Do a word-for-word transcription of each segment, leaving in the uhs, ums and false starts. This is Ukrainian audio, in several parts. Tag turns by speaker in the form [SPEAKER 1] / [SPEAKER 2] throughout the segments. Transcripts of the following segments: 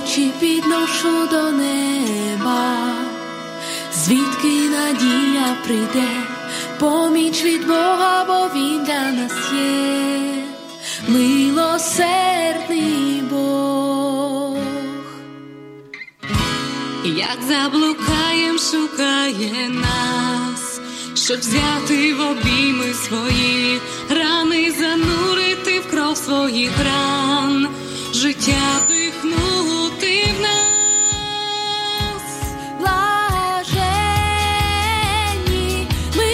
[SPEAKER 1] очі підношу до неба, звідки надія прийде, поміч від Бога, бо Він для нас є, милосердний Бог. Як заблукаєм, шукає нас, щоб взяти в обійми свої, рани занурити в кров своїх ран, життя вдихнути в нас. Блаженні,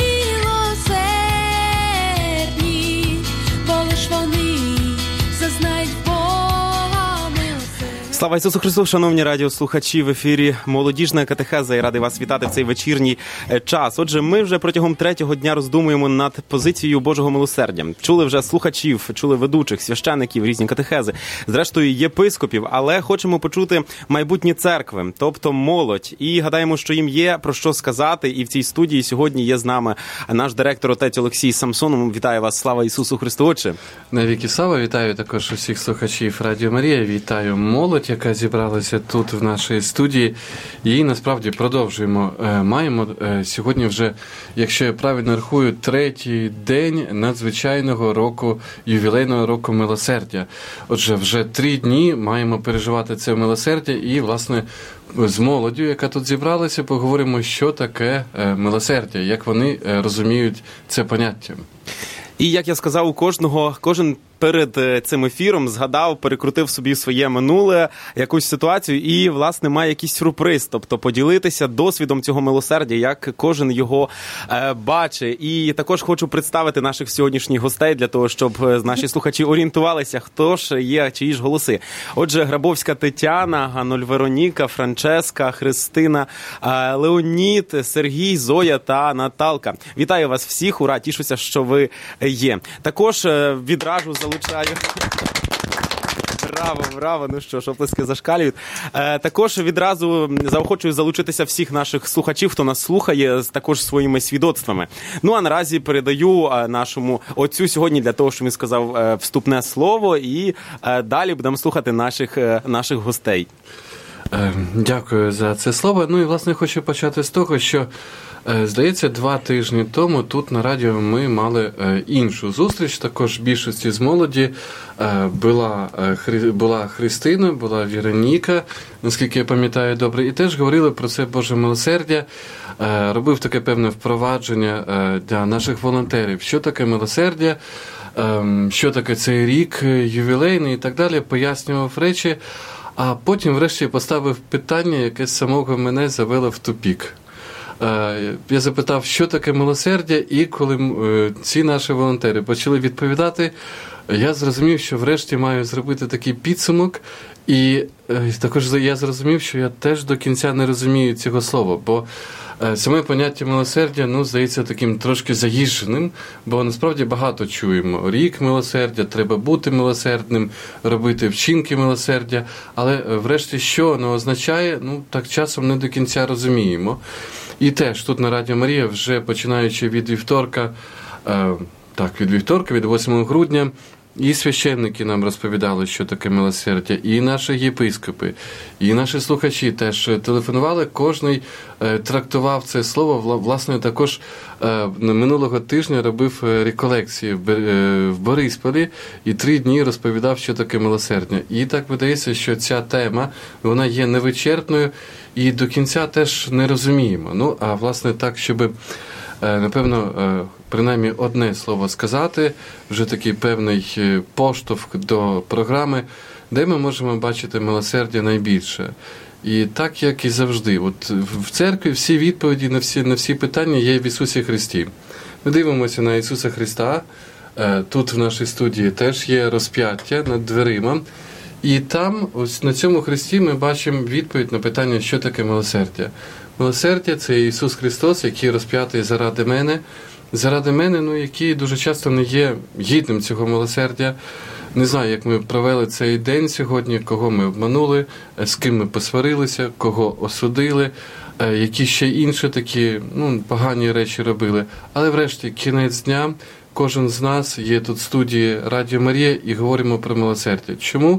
[SPEAKER 1] милосердні, бо лиш вони зазнають Бога милосердя.
[SPEAKER 2] Слава Ісусу Христу, шановні радіослухачі, в ефірі молодіжна катехеза, і радий вас вітати в цей вечірній час. Отже, ми вже протягом третього дня роздумуємо над позицією Божого милосердя. Чули вже слухачів, чули ведучих, священиків, різні катехези, зрештою єпископів, але хочемо почути майбутні церкви, тобто молодь. І гадаємо, що їм є про що сказати, і в цій студії сьогодні є з нами наш директор, отець Олексій Самсонов. Вітаю вас, слава Ісусу Христу, Отче.
[SPEAKER 3] Навіки слава, вітаю також усіх слухачів Радіо Марія, вітаю молодь, яка зібралася тут в нашій студії. І насправді продовжуємо. Маємо сьогодні вже, якщо я правильно рахую, третій день надзвичайного року, ювілейного року милосердя. Отже, вже три дні маємо переживати це милосердя і, власне, з молоддю, яка тут зібралася, поговоримо, що таке милосердя, як вони розуміють це поняття.
[SPEAKER 2] І, як я сказав, у кожного, кожен перед цим ефіром згадав, перекрутив собі своє минуле, якусь ситуацію і, власне, має якийсь сюрприз, тобто поділитися досвідом цього милосердя, як кожен його е, бачить. І також хочу представити наших сьогоднішніх гостей для того, щоб наші слухачі орієнтувалися, хто ж є, чиї ж голоси. Отже, Грабовська Тетяна, Гануль Вероніка, Франческа, Христина, е, Леонід, Сергій, Зоя та Наталка. Вітаю вас всіх, ура, тішуся, що ви є. Також е, відразу залучаю. Браво, браво, ну що ж, оплески зашкалюють. Е, також відразу заохочую залучитися всіх наших слухачів, хто нас слухає, також своїми свідоцтвами. Ну, а наразі передаю нашому отцю сьогодні для того, щоб він сказав е, вступне слово, і е, далі будемо слухати наших, е, наших гостей.
[SPEAKER 3] Е, дякую за це слово. Ну і, власне, хочу почати з того, що здається, два тижні тому тут на радіо ми мали іншу зустріч, також більшості з молоді. Була, була Христина, була Вероніка, наскільки я пам'ятаю добре, і теж говорили про це Боже милосердя. Робив таке певне впровадження для наших волонтерів. Що таке милосердя, що таке цей рік ювілейний і так далі, пояснював речі, а потім врешті поставив питання, яке самого мене завело в тупік. Я запитав, що таке милосердя, і коли ці наші волонтери почали відповідати, я зрозумів, що врешті маю зробити такий підсумок, і також я зрозумів, що я теж до кінця не розумію цього слова, бо саме поняття милосердя, ну, здається, таким трошки заїждженим, бо насправді багато чуємо. Рік милосердя, треба бути милосердним, робити вчинки милосердя, але врешті що воно означає, ну, так часом не до кінця розуміємо. І теж тут на Радіо Марія, вже починаючи від вівторка, е, так, від вівторка, від восьмого грудня, і священники нам розповідали, що таке милосердя, і наші єпископи, і наші слухачі теж телефонували, кожний е, трактував це слово. Власне, також е, минулого тижня робив реколекції в, е, в Борисполі, і три дні розповідав, що таке милосердя. І так видається, що ця тема, вона є невичерпною, і до кінця теж не розуміємо. Ну, а власне так, щоб, напевно, принаймні одне слово сказати, вже такий певний поштовх до програми, де ми можемо бачити милосердя найбільше. І так, як і завжди. От в церкві всі відповіді на всі, на всі питання є в Ісусі Христі. Ми дивимося на Ісуса Христа. Тут в нашій студії теж є розп'яття над дверима. І там, ось на цьому хресті, ми бачимо відповідь на питання, що таке милосердя. Милосердя – це Ісус Христос, який розп'ятий заради мене, заради мене, ну, який дуже часто не є гідним цього милосердя. Не знаю, як ми провели цей день сьогодні, кого ми обманули, з ким ми посварилися, кого осудили, які ще інші такі, ну, погані речі робили. Але врешті, кінець дня, кожен з нас є тут в студії Радіо Марія і говоримо про милосердя. Чому?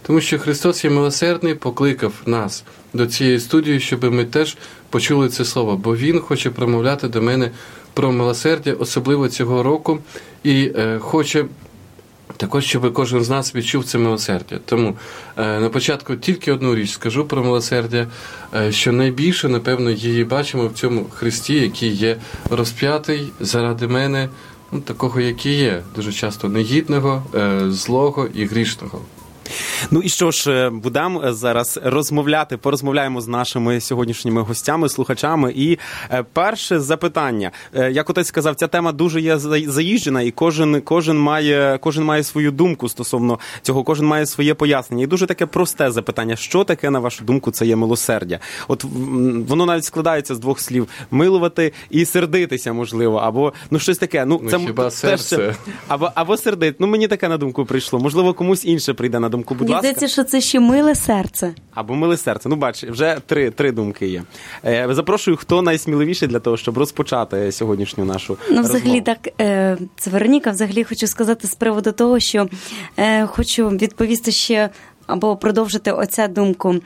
[SPEAKER 3] Тому що Христос є милосердний, покликав нас до цієї студії, щоб ми теж почули це слово, бо Він хоче промовляти до мене про милосердя, особливо цього року, і е, хоче також, щоб кожен з нас відчув це милосердя. Тому е, на початку тільки одну річ скажу про милосердя, е, що найбільше, напевно, її бачимо в цьому Христі, який є розп'ятий заради мене, ну, такого, який є, дуже часто негідного, е, злого і грішного.
[SPEAKER 2] Ну і що ж, будемо зараз розмовляти, порозмовляємо з нашими сьогоднішніми гостями, слухачами. І перше запитання. Як отець сказав, ця тема дуже є заїжджена, і кожен, кожен, має, кожен має свою думку стосовно цього, кожен має своє пояснення. І дуже таке просте запитання. Що таке, на вашу думку, це є милосердя? От воно навіть складається з двох слів. Милувати і сердитися, можливо, або ну щось таке. Ну, це
[SPEAKER 3] ну, хіба серце?
[SPEAKER 2] Теж, або, або сердити. Ну, мені таке на думку прийшло. Можливо, комусь інше прийде на думку. Будь
[SPEAKER 4] Мені здається, що це ще миле серце.
[SPEAKER 2] Або миле серце. Ну, бач, вже три, три думки є. Е, запрошую, хто найсміливіший для того, щоб розпочати сьогоднішню нашу
[SPEAKER 4] Ну,
[SPEAKER 2] розмову.
[SPEAKER 4] взагалі, так, е, це Вероніка, взагалі хочу сказати з приводу того, що е, хочу відповісти ще або продовжити оця думку.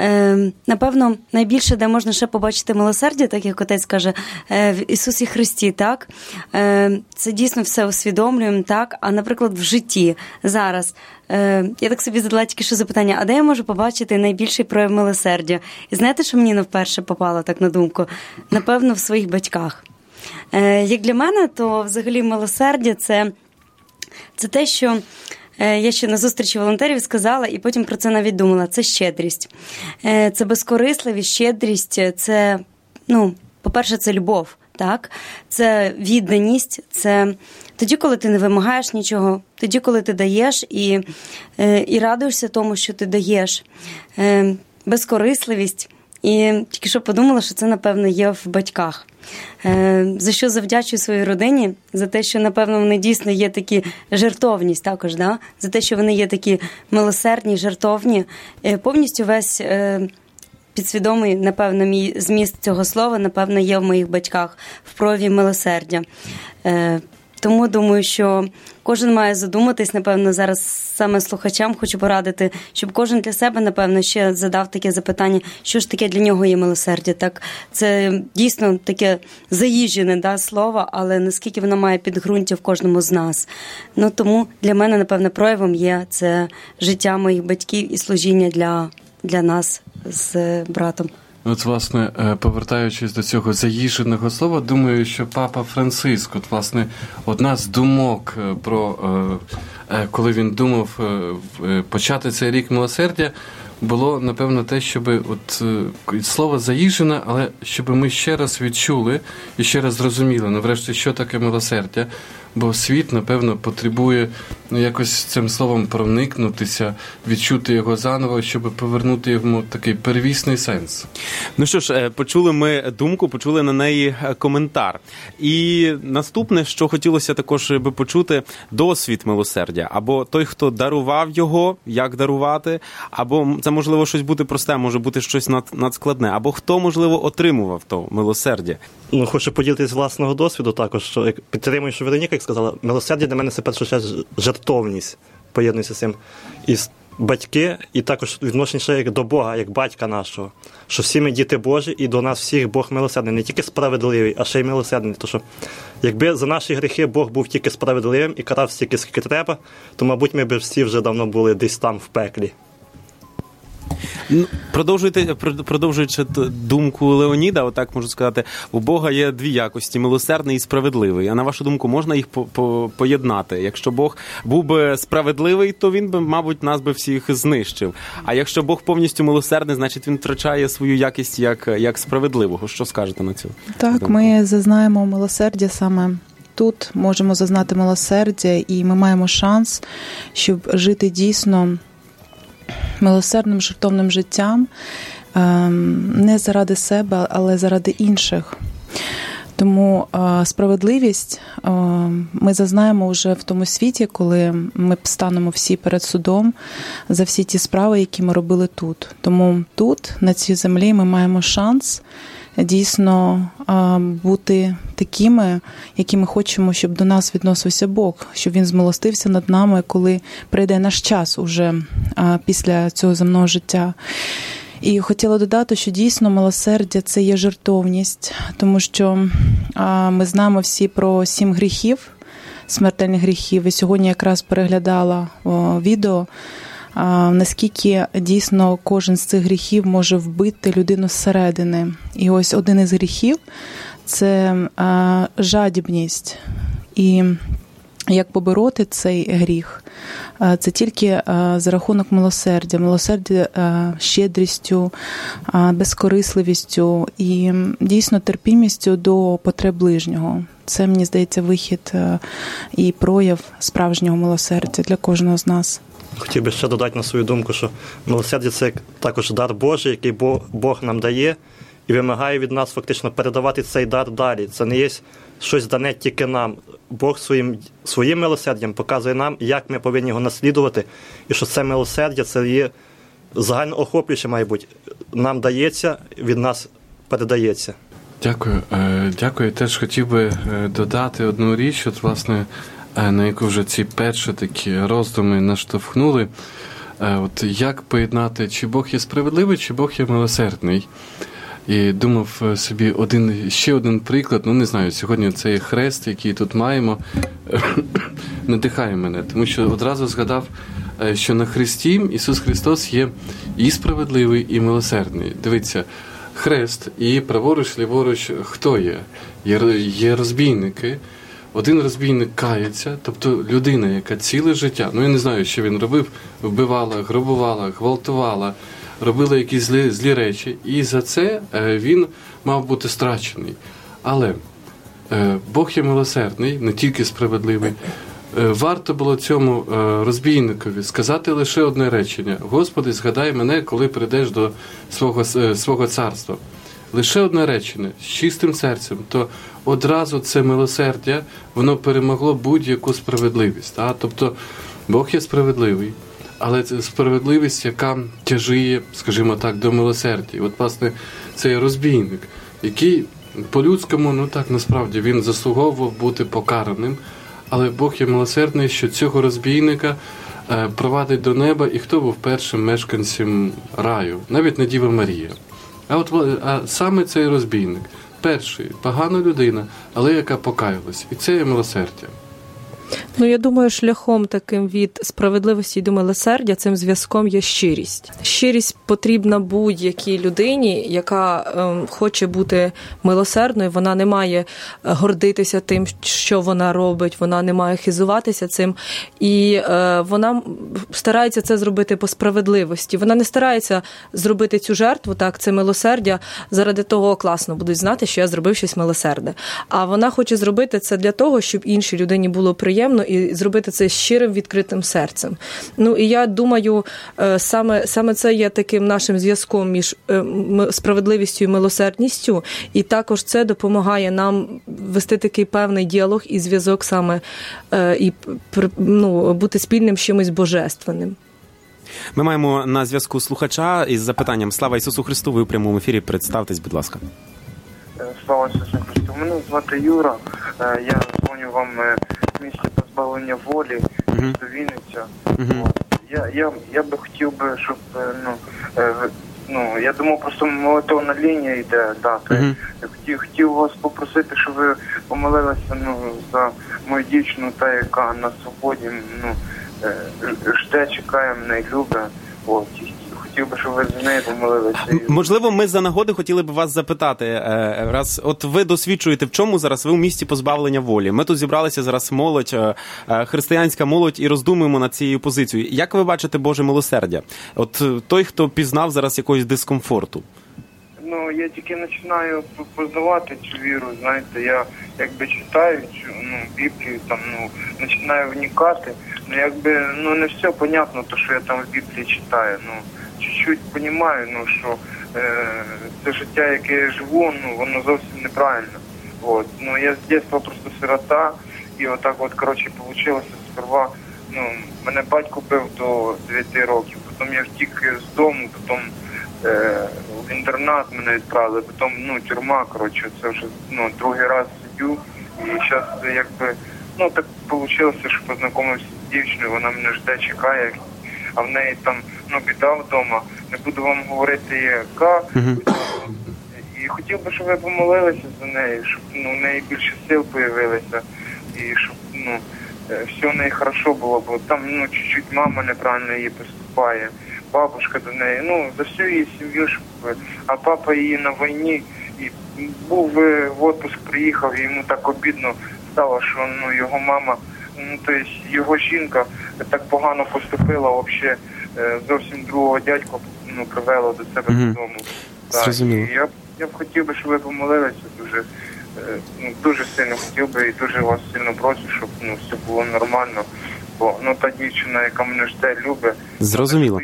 [SPEAKER 4] Е, напевно, найбільше, де можна ще побачити милосердя, так як отець каже, е, в Ісусі Христі, так? Е, це дійсно все усвідомлюємо, так? А, наприклад, в житті зараз. Е, я так собі задала тільки що запитання, а де я можу побачити найбільший прояв милосердя? І знаєте, що мені навперше попало так на думку? Напевно, в своїх батьках. Е, як для мене, то взагалі милосердя – це, це те, що я ще на зустрічі волонтерів сказала, і потім про це навіть думала. Це щедрість. Це безкорисливість, щедрість, це, ну, по-перше, це любов, так? Це відданість, це тоді, коли ти не вимагаєш нічого, тоді, коли ти даєш і, і радуєшся тому, що ти даєш. Безкорисливість. І тільки що подумала, що це, напевно, є в батьках. За що завдячую своїй родині? За те, що, напевно, вони дійсно є такі жертовність також, да? За те, що вони є такі милосердні, жертовні. Повністю весь підсвідомий, напевно, мій зміст цього слова, напевно, є в моїх батьках в прояві милосердя. Тому думаю, що кожен має задуматись, напевно, зараз саме слухачам хочу порадити, щоб кожен для себе, напевно, ще задав таке запитання, що ж таке для нього є милосердя. Так, це дійсно таке заїжджене, да, слово, але наскільки воно має підґрунтя в кожному з нас. Ну, тому для мене, напевно, проявом є це життя моїх батьків і служіння для, для нас з братом.
[SPEAKER 3] От, власне, повертаючись до цього заїждженого слова, думаю, що Папа Франциск, от, власне, одна з думок про, коли він думав почати цей рік милосердя, було, напевно, те, щоб от слово заїжджене, але щоб ми ще раз відчули і ще раз зрозуміли, ну, врешті, що таке милосердя. Бо світ, напевно, потребує ну, якось цим словом проникнутися, відчути його заново, щоб повернути йому такий первісний сенс.
[SPEAKER 2] Ну що ж, почули ми думку, почули на неї коментар. І наступне, що хотілося також би почути, досвід милосердя. Або той, хто дарував його, як дарувати, або це, можливо, щось бути просте, може бути щось над, надскладне, або хто, можливо, отримував то милосердя.
[SPEAKER 5] Ну, хочу поділитися з власного досвіду також, що як підтримую, що Вероніка, як сказала, милосердя для мене це перше ще жертовність, поєднується з цим. І батьки, і також відношення ще як до Бога, як батька нашого, що всі ми діти Божі, і до нас всіх Бог милосердний, не тільки справедливий, а ще й милосердний. Тому що якби за наші гріхи Бог був тільки справедливим і карав стільки, скільки треба, то, мабуть, ми б всі вже давно були десь там, в пеклі.
[SPEAKER 2] Продовжуйте, продовжуючи думку Леоніда, отак можу сказати, у Бога є дві якості – милосердний і справедливий. А на вашу думку, можна їх по- по- поєднати? Якщо Бог був би справедливий, то він би, мабуть, нас би всіх знищив. А якщо Бог повністю милосердний, значить він втрачає свою якість як, як справедливого. Що скажете на цю
[SPEAKER 6] Так,
[SPEAKER 2] думку?
[SPEAKER 6] ми зазнаємо милосердя саме тут, можемо зазнати милосердя, і ми маємо шанс, щоб жити дійсно милосердним, жертовним життям, не заради себе, але заради інших. Тому справедливість ми зазнаємо вже в тому світі, коли ми станемо всі перед судом за всі ті справи, які ми робили тут. Тому тут, на цій землі, ми маємо шанс дійсно бути такими, які ми хочемо, щоб до нас відносився Бог, щоб Він змилостився над нами, коли прийде наш час уже після цього земного життя. І хотіла додати, що дійсно милосердя – це є жертовність, тому що ми знаємо всі про сім гріхів, смертельних гріхів, і сьогодні якраз переглядала відео, наскільки дійсно кожен з цих гріхів може вбити людину зсередини. І ось один із гріхів – це жадібність. І як побороти цей гріх? Це тільки за рахунок милосердя. Милосердя щедрістю, безкорисливістю і дійсно терпімістю до потреб ближнього. Це, мені здається, вихід і прояв справжнього милосердя для кожного з нас.
[SPEAKER 5] Хотів би ще додати на свою думку, що милосердя – це також дар Божий, який Бог нам дає і вимагає від нас фактично передавати цей дар далі. Це не є щось дане тільки нам. Бог своїм, своїм милосердям показує нам, як ми повинні його наслідувати, і що це милосердя, це є загальноохоплююче, має бути. Нам дається, від нас передається.
[SPEAKER 3] Дякую. Дякую. Теж хотів би додати одну річ, от, власне, на яку вже ці перші такі роздуми наштовхнули. От як поєднати, чи Бог є справедливий, чи Бог є милосердний. І думав собі один, ще один приклад, ну не знаю, сьогодні цей хрест, який тут маємо, надихає мене, тому що одразу згадав, що на хресті Ісус Христос є і справедливий, і милосердний. Дивіться, хрест і праворуч, ліворуч хто є? Є, є розбійники. Один розбійник кається, тобто людина, яка ціле життя, ну я не знаю, що він робив, вбивала, грабувала, гвалтувала, робила якісь злі, злі речі, і за це він мав бути страчений. Але Бог є милосердний, не тільки справедливий. Варто було цьому розбійникові сказати лише одне речення: «Господи, згадай мене, коли прийдеш до свого, свого царства». Лише одне речення, з чистим серцем, то одразу це милосердя, воно перемогло будь-яку справедливість. А? Тобто Бог є справедливий, але це справедливість, яка тяжіє, скажімо так, до милосердя. І от, власне, цей розбійник, який по-людському, ну так, насправді, він заслуговував бути покараним, але Бог є милосердний, що цього розбійника е, провадить до неба, і хто був першим мешканцем раю? Навіть не Діва Марія. А от а саме цей розбійник, перший, погана людина, але яка покаялась. І це є милосердя.
[SPEAKER 7] Ну, я думаю, шляхом таким від справедливості до милосердя цим зв'язком є щирість. Щирість потрібна будь-якій людині, яка е, хоче бути милосердною. Вона не має гордитися тим, що вона робить, вона не має хизуватися цим. І е, вона старається це зробити по справедливості. Вона не старається зробити цю жертву, так, це милосердя, заради того, класно, будуть знати, що я зробив щось милосердне. А вона хоче зробити це для того, щоб іншій людині було приємно, і зробити це щирим, відкритим серцем. Ну, і я думаю, саме, саме це є таким нашим зв'язком між справедливістю і милосердністю, і також це допомагає нам вести такий певний діалог і зв'язок саме, і ну, бути спільним з чимось божественним.
[SPEAKER 2] Ми маємо на зв'язку слухача із запитанням: «Слава Ісусу Христу!» Ви у прямому ефірі. Представтесь, будь ласка.
[SPEAKER 8] Слава Ісусу Христу! Мене звати Юра. Я дзвоню вам в місті позбавлення волі, uh-huh. до Вінниця. Uh-huh. Я, я, я би хотів би, щоб, ну, ну, я думав, просто молитовна лінія йде, да, uh-huh. я хотів, хотів вас попросити, щоб ви помолилися, ну, за мою дівчину, та, яка на свободі, ну, жде, чекає мене і любить. От. Хотів би, щоб ви з нею помолилися.
[SPEAKER 2] Можливо, ми за нагоди хотіли б вас запитати, раз от ви досвідчуєте, в чому зараз ви в місті позбавлення волі. Ми тут зібралися зараз молодь, християнська молодь, і роздумуємо над цією позицією. Як ви бачите Боже милосердя? От той, хто пізнав зараз якогось дискомфорту.
[SPEAKER 8] Ну, я тільки починаю познавати цю віру, знаєте, я якби читаю цю, ну, Біблію, там, ну, починаю вникати, ну, якби, ну, не все понятно, то, що я там в Біблії читаю, ну, чуть-чуть розумію, ну, що е, це життя, яке я живу, ну, воно зовсім неправильно. От. Ну, я з дитинства просто сирота, і отак от, коротше, вийшло сперва, ну, мене батько бив до дев'яти років, потім я втік з дому, потім е, в інтернат мене відправили, потім, ну, тюрма, коротше, це вже, ну, другий раз сидю, і зараз, якби, ну, так вийшло, що познайомився з дівчиною, вона мене жде, чекає, а в неї там, ну, біда вдома, не буду вам говорити, яка, і хотів би, щоб ви помолилися за неї, щоб, ну, в неї більше сил появилося, і щоб, ну, все в неї хорошо було, бо там, ну, чуть-чуть мама неправильно її поступає, бабушка до неї, ну, за всю її сім'ю, щоб, а папа її на війні, і був в отпуск, приїхав, і йому так обідно стало, що, ну, його мама, ну, то есть його жінка так погано поступила, взагалі, зовсім другого дядька, ну, привела до себе
[SPEAKER 2] Угу.
[SPEAKER 8] додому.
[SPEAKER 2] Зрозуміло.
[SPEAKER 8] Я, я б хотів би, щоб ви помолилися дуже, ну, дуже сильно хотів би і дуже вас сильно прошу, щоб, ну, все було нормально. Бо, ну, та дівчина, яка мене жде, любить.
[SPEAKER 2] Зрозуміло.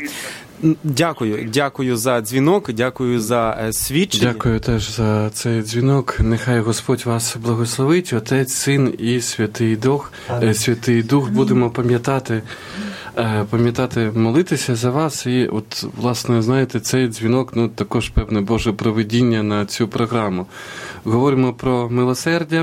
[SPEAKER 2] Дякую, дякую за дзвінок, дякую за е, свідчення.
[SPEAKER 3] Дякую теж за цей дзвінок. Нехай Господь вас благословить, Отець, Син і Святий Дух. Е, Святий Дух, будемо пам'ятати, е, пам'ятати, молитися за вас. І от, власне, знаєте, цей дзвінок, ну, також певне Боже провидіння на цю програму. Говоримо про милосердя.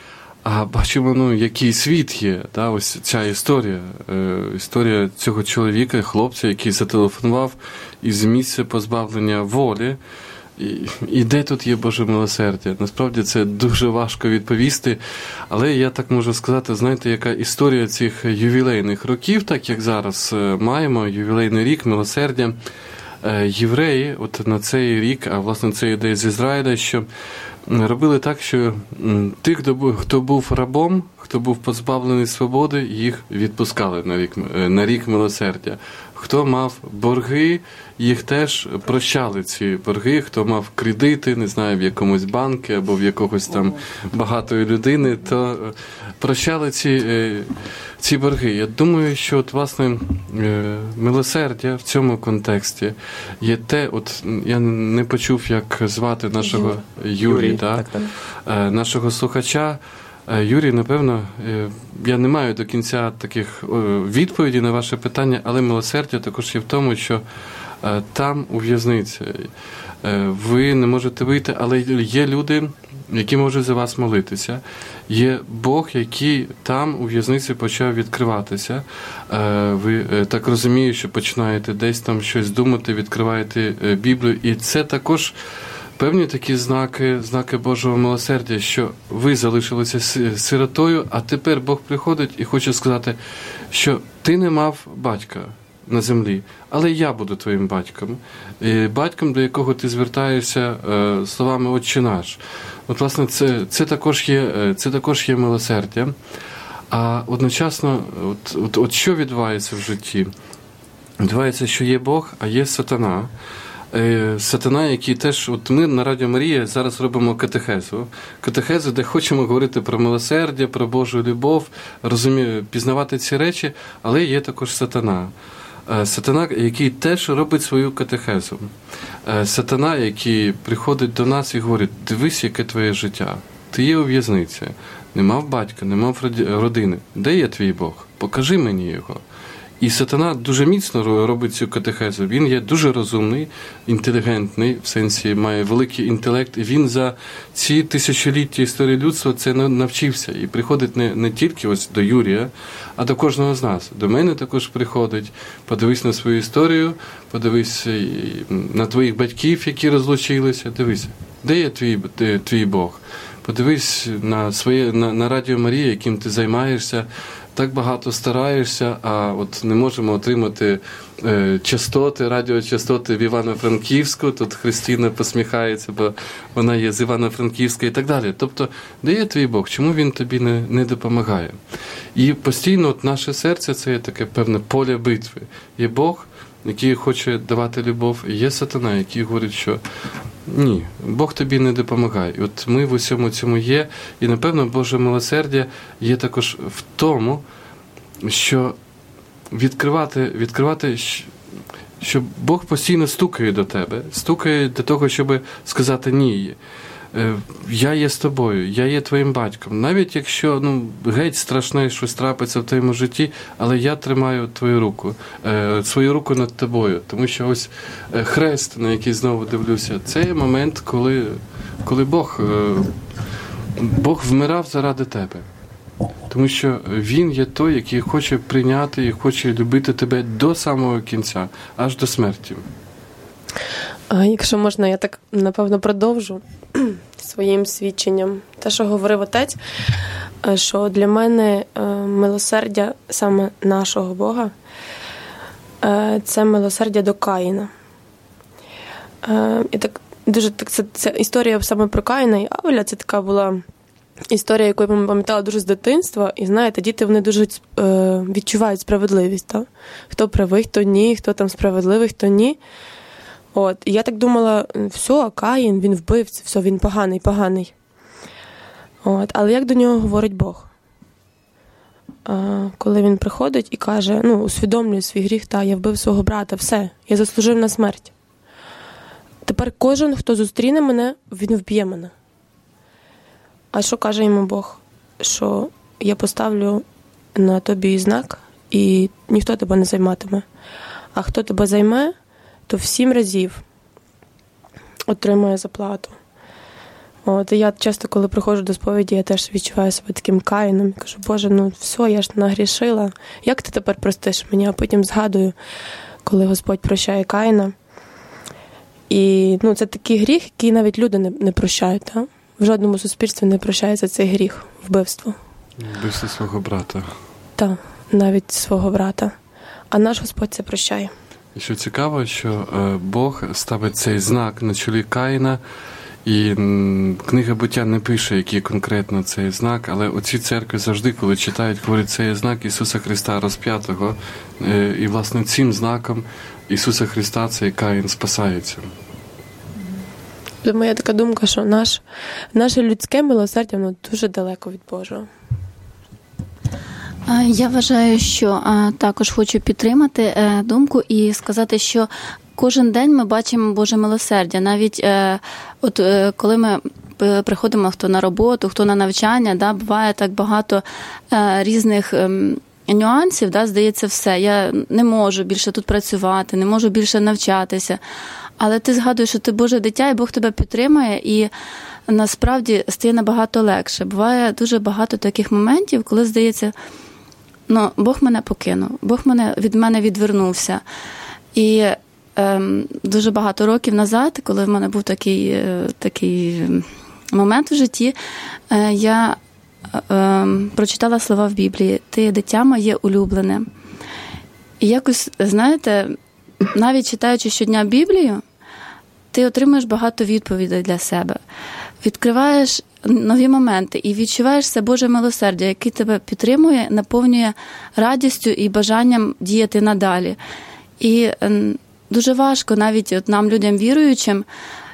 [SPEAKER 3] А бачимо, ну, який світ є, да, ось ця історія, е, історія цього чоловіка, хлопця, який зателефонував із місця позбавлення волі. І, і де тут є Боже милосердя? Насправді це дуже важко відповісти, але я так можу сказати, знаєте, яка історія цих ювілейних років, так як зараз маємо, ювілейний рік милосердя. Євреї, от на цей рік, а власне це ідея з Ізраїля, що робили так, що тих, хто був рабом, хто був позбавлений свободи, їх відпускали на рік, на рік милосердя. Хто мав борги, їх теж прощали ці борги. Хто мав кредити, не знаю, в якомусь банку або в якогось там багатої людини, то прощали ці, ці борги. Я думаю, що от, власне, милосердя в цьому контексті є те, от я не почув, як звати нашого Юрій, Юрій да? так, так. нашого слухача. Юрій, напевно, я не маю до кінця таких відповідей на ваше питання, але милосердя також є в тому, що там, у в'язниці, ви не можете вийти, але є люди, які можуть за вас молитися. Є Бог, який там, у в'язниці, почав відкриватися. Ви так розумієте, що починаєте десь там щось думати, відкриваєте Біблію, і це також певні такі знаки, знаки Божого милосердя, що ви залишилися сиротою, а тепер Бог приходить і хоче сказати, що ти не мав батька на землі, але я буду твоїм батьком. І батьком, до якого ти звертаєшся словами «Отче наш». От, власне, це, це, також є, це також є милосердя. А одночасно, от, от, от що відбувається в житті? Відбувається, що є Бог, а є сатана. Сатана, який теж, от ми на Радіо Марія зараз робимо катехезу. Катехезу, де хочемо говорити про милосердя, про Божу любов, розумію, пізнавати ці речі, але є також сатана. Сатана, який теж робить свою катехезу. Сатана, який приходить до нас і говорить, дивись, яке твоє життя. Ти є у в'язниці, не мав батька, не мав родини. Де є твій Бог? Покажи мені його. І сатана дуже міцно робить цю катехезу. Він є дуже розумний, інтелігентний, в сенсі має великий інтелект. І він за ці тисячоліття історії людства це навчився. І приходить не, не тільки ось до Юрія, а до кожного з нас. До мене також приходить. Подивись на свою історію, подивись на твоїх батьків, які розлучилися. Дивись, де є твій, твій Бог? Подивись на, своє, на, на Радіо Марія, яким ти займаєшся. Так багато стараєшся, а от не можемо отримати е, частоти, радіочастоти в Івано-Франківську. Тут Христина посміхається, бо вона є з Івано-Франківська і так далі. Тобто, де є твій Бог? Чому він тобі не, не допомагає? І постійно от наше серце – це є таке певне поле битви. Є Бог, який хоче давати любов, і є сатана, який говорить, що ні, Бог тобі не допомагає. І от ми в усьому цьому є, і, напевно, Боже милосердя є також в тому, що відкривати, відкривати, що Бог постійно стукає до тебе, стукає для того, щоб сказати ні. я є з тобою, я є твоїм батьком. Навіть якщо ну, геть страшне щось трапиться в твоєму житті, але я тримаю твою руку, свою руку над тобою. Тому що ось хрест, на який знову дивлюся, це є момент, коли, коли Бог, Бог вмирав заради тебе. Тому що Він є той, який хоче прийняти і хоче любити тебе до самого кінця, аж до смерті.
[SPEAKER 9] А якщо можна, я так, напевно, продовжу своїм свідченням. Те, що говорив отець, що для мене милосердя саме нашого Бога – це милосердя до Каїна. І так, дуже, так, це, це історія саме про Каїна і Авеля, це така була історія, яку я пам'ятала дуже з дитинства. І знаєте, діти, вони дуже е, відчувають справедливість. Так? Хто правий, хто ні, хто там справедливий, хто ні. От. І я так думала, все, Каїн, він вбивця, все, він поганий, поганий. От. Але як до нього говорить Бог? Е, коли він приходить і каже, ну, усвідомлює свій гріх, та, я вбив свого брата, все, я заслужив на смерть. Тепер кожен, хто зустріне мене, він вб'є мене. А що каже йому Бог? Що я поставлю на тобі знак, і ніхто тебе не займатиме. А хто тебе займе, то в сім разів отримує заплату. От, і я часто, коли приходжу до сповіді, я теж відчуваю себе таким Каїном. Я кажу, Боже, ну все, я ж нагрішила. Як ти тепер простиш мені? А потім згадую, коли Господь прощає Каїна. І ну, це такий гріх, який навіть люди не, не прощають, так? В жодному суспільстві не прощається цей гріх, вбивство.
[SPEAKER 3] Вбивство свого брата.
[SPEAKER 9] Так, навіть свого брата. А наш Господь це прощає.
[SPEAKER 3] І що цікаво, що Бог ставить цей знак на чолі Каїна, і книга Буття не пише, який конкретно цей знак, але оці церкви завжди, коли читають, говорять, цей знак Ісуса Христа розп'ятого, і, власне, цим знаком Ісуса Христа цей Каїн спасається.
[SPEAKER 9] Моя така думка, що наш, наше людське милосердя, воно дуже далеко від Божого.
[SPEAKER 10] Я вважаю, що також хочу підтримати думку і сказати, що кожен день ми бачимо Боже милосердя. Навіть от коли ми приходимо хто на роботу, хто на навчання, да, буває так багато різних нюансів, да, здається, все, я не можу більше тут працювати, не можу більше навчатися. Але ти згадуєш, що ти Боже дитя, і Бог тебе підтримує, і насправді стає набагато легше. Буває дуже багато таких моментів, коли здається, ну, Бог мене покинув, Бог мене, від мене відвернувся. І ем, дуже багато років назад, коли в мене був такий, е, такий момент в житті, е, я е, прочитала слова в Біблії «Ти, дитя моє улюблене». І якось, знаєте, навіть читаючи щодня Біблію, ти отримуєш багато відповідей для себе. Відкриваєш нові моменти і відчуваєш це Боже милосердя, яке тебе підтримує, наповнює радістю і бажанням діяти надалі. І дуже важко навіть от нам, людям віруючим,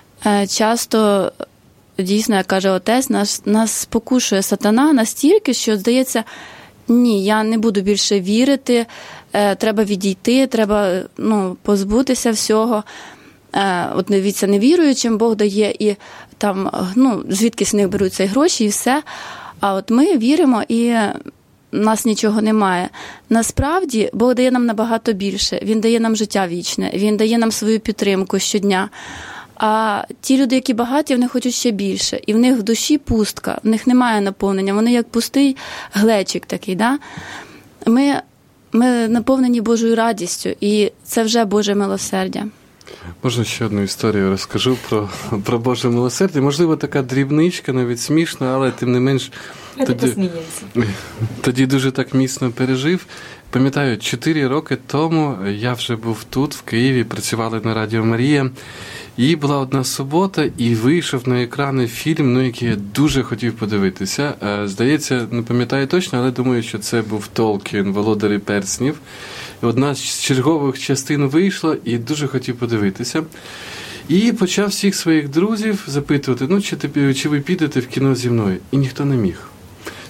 [SPEAKER 10] часто, дійсно, як каже отець, нас, нас спокушує сатана настільки, що здається, ні, я не буду більше вірити, треба відійти, треба ну, позбутися всього. От дивіться, невіруючим Бог дає, і там, ну, звідки з них беруться і гроші, і все. А от ми віримо, і у нас нічого немає. Насправді, Бог дає нам набагато більше. Він дає нам життя вічне, Він дає нам свою підтримку щодня. А ті люди, які багаті, вони хочуть ще більше. І в них в душі пустка, в них немає наповнення. Вони як пустий глечик такий, да? Ми, ми наповнені Божою радістю, і це вже Боже милосердя.
[SPEAKER 3] Можна ще одну історію розкажу про, про Боже милосердя. Можливо, така дрібничка, навіть смішна, але тим не менш тоді, тоді дуже так міцно пережив. Пам'ятаю, чотири роки тому я вже був тут, в Києві, працювали на Радіо Марія. І була одна субота, і вийшов на екрани фільм, ну, який я дуже хотів подивитися. Здається, не пам'ятаю точно, але думаю, що це був Толкін, «Володарі перснів». І одна з чергових частин вийшла, і дуже хотів подивитися. І почав всіх своїх друзів запитувати, ну, чи, ти, чи ви підете в кіно зі мною? І ніхто не міг.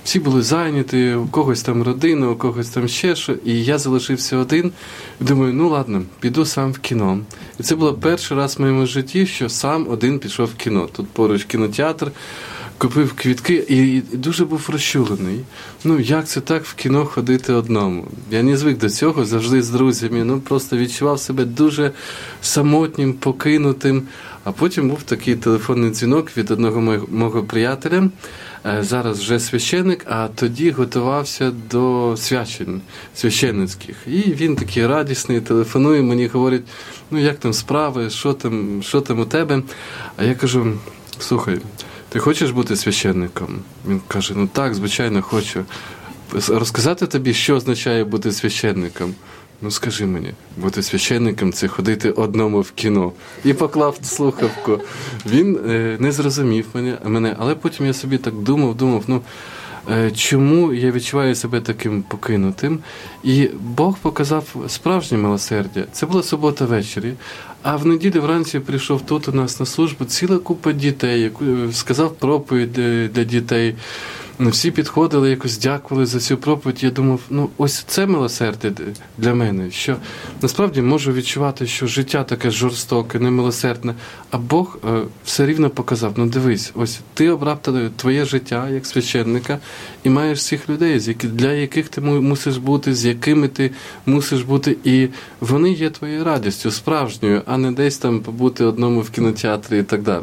[SPEAKER 3] всі були зайняті, у когось там родина, у когось там ще що, і я залишився один, і думаю, ну ладно, піду сам в кіно. І це було перший раз в моєму житті, що сам один пішов в кіно. Тут поруч кінотеатр, купив квітки і дуже був розчулений. Ну, як це так в кіно ходити одному? Я не звик до цього, завжди з друзями, ну, просто відчував себе дуже самотнім, покинутим. А потім був такий телефонний дзвінок від одного мого, мого приятеля, зараз вже священник, а тоді готувався до свячень священницьких. І він такий радісний, телефонує мені, говорить, ну, як там справи, що там, що там у тебе? А я кажу, слухай, ти хочеш бути священником? Він каже, ну так, звичайно, хочу. Розказати тобі, що означає бути священником? Ну, скажи мені, бути священником – це ходити одному в кіно. І поклав слухавку. Він е, не зрозумів мене, мене, але потім я собі так думав, думав, ну, е, чому я відчуваю себе таким покинутим? І Бог показав справжнє милосердя. Це була субота ввечері, а в неділю вранці прийшов тут у нас на службу ціла купа дітей, яку сказав проповідь для дітей. Всі підходили, якось дякували за цю проповідь. Я думав, ну ось це милосердя для мене, що насправді можу відчувати, що життя таке жорстоке, немилосердне, а Бог е, все рівно показав, ну дивись, ось ти обрав твоє життя як священника і маєш всіх людей, для яких ти мусиш бути, з якими ти мусиш бути, і вони є твоєю радістю, справжньою, а не десь там побути одному в кінотеатрі і так далі.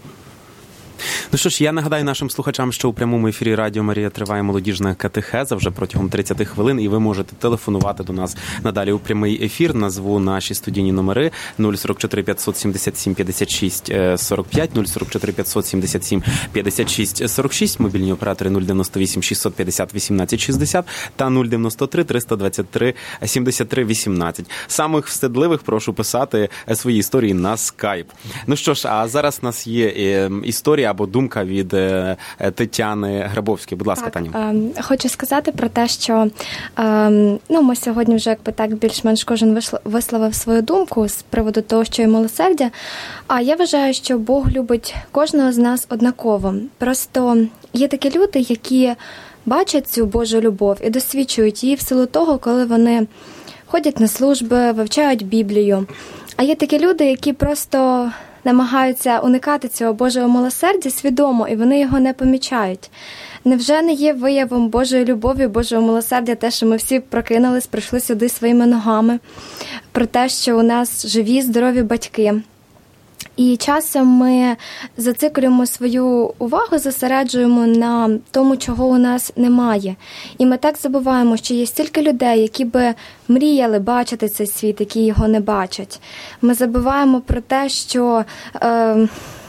[SPEAKER 2] Ну що ж, я нагадаю нашим слухачам, що у прямому ефірі Радіо Марія триває молодіжна катехеза вже протягом тридцять хвилин, і ви можете телефонувати до нас надалі у прямий ефір. Назву наші студійні номери нуль сорок чотири п'ятсот сімдесят сім п'ятдесят шість сорок п'ять, нуль сорок чотири п'ятсот сімдесят сім п'ятдесят шість сорок шість, мобільні оператори нуль дев'яносто вісім шістсот п'ятдесят вісімнадцять шістдесят та нуль дев'яносто три триста двадцять три сімдесят три вісімнадцять. Самих встидливих прошу писати свої історії на скайп. Ну що ж, а зараз у нас є історія або думка від Тетяни Грабовської. Будь ласка,
[SPEAKER 11] так,
[SPEAKER 2] Таня.
[SPEAKER 11] Е, хочу сказати про те, що е, ну, ми сьогодні вже якби так більш-менш кожен висловив свою думку з приводу того, що є милосердя. А я вважаю, що Бог любить кожного з нас однаково. Просто є такі люди, які бачать цю Божу любов і досвідчують її в силу того, коли вони ходять на служби, вивчають Біблію. А є такі люди, які просто намагаються уникати цього Божого милосердя свідомо, і вони його не помічають. Невже не є виявом Божої любові, Божого милосердя те, що ми всі прокинулись, прийшли сюди своїми ногами, про те, що у нас живі, здорові батьки? І часом ми зациклюємо свою увагу, зосереджуємо на тому, чого у нас немає. І ми так забуваємо, що є стільки людей, які би мріяли бачити цей світ, які його не бачать. Ми забуваємо про те, що е,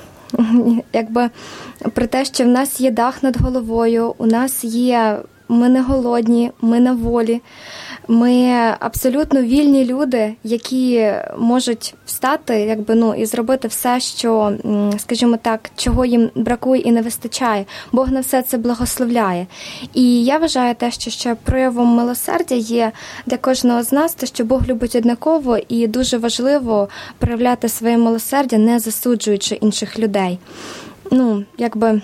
[SPEAKER 11] якби, про те, що в нас є дах над головою, у нас є, ми не голодні, ми на волі. Ми абсолютно вільні люди, які можуть встати, якби, ну, і зробити все, що, скажімо так, чого їм бракує і не вистачає. Бог на все це благословляє. І я вважаю те, що ще проявом милосердя є для кожного з нас, те, що Бог любить однаково, і дуже важливо проявляти своє милосердя, не засуджуючи інших людей. Ну, якби...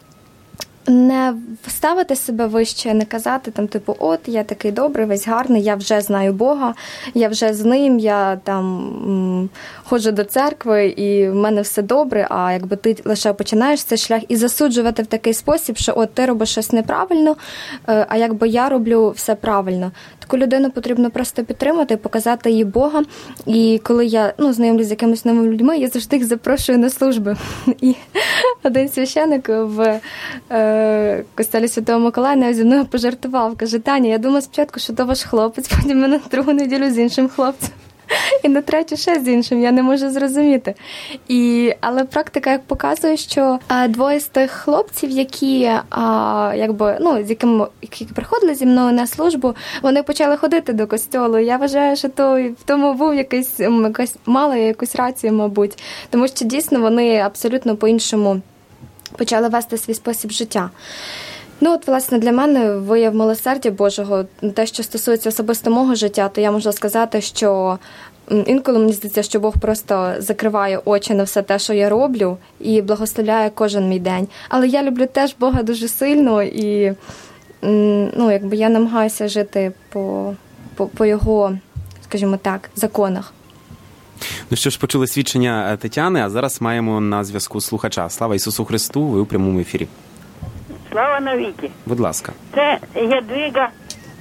[SPEAKER 11] Не ставити себе вище, не казати там, типу, от, я такий добрий, весь гарний, я вже знаю Бога, я вже з ним, я там м, ходжу до церкви і в мене все добре, а якби ти лише починаєш цей шлях і засуджувати в такий спосіб, що от ти робиш щось неправильно, а якби я роблю все правильно. Таку людину потрібно просто підтримати, показати їй Бога. І коли я, ну, знайомлюсь з якимись новими людьми, я завжди їх запрошую на служби. І один священик в е, костелі Святого Миколая навіть зі мною пожартував. Каже, Таня, я думала спочатку, що то ваш хлопець, потім ми на другу неділю з іншим хлопцем. І на третю ще з іншим, я не можу зрозуміти. І, але практика як показує, що а, двоє з тих хлопців, які, а, якби, ну, з якими які приходили зі мною на службу, вони почали ходити до костьолу. Я вважаю, що то, в тому був якийсь, якась, мала якусь рацію, мабуть. Тому що дійсно вони абсолютно по-іншому почали вести свій спосіб життя. Ну, от, власне, для мене вияв милосердя Божого, те, що стосується особисто мого життя, то я можу сказати, що інколи мені здається, що Бог просто закриває очі на все те, що я роблю, і благословляє кожен мій день. Але я люблю теж Бога дуже сильно, і ну, якби я намагаюся жити по, по, по його, скажімо так, законах.
[SPEAKER 2] Ну що ж, почули свідчення Тетяни, а зараз маємо на зв'язку слухача. Слава Ісусу Христу, ви у прямому ефірі.
[SPEAKER 12] Слава навіки.
[SPEAKER 2] Будь ласка.
[SPEAKER 12] Це Ядвига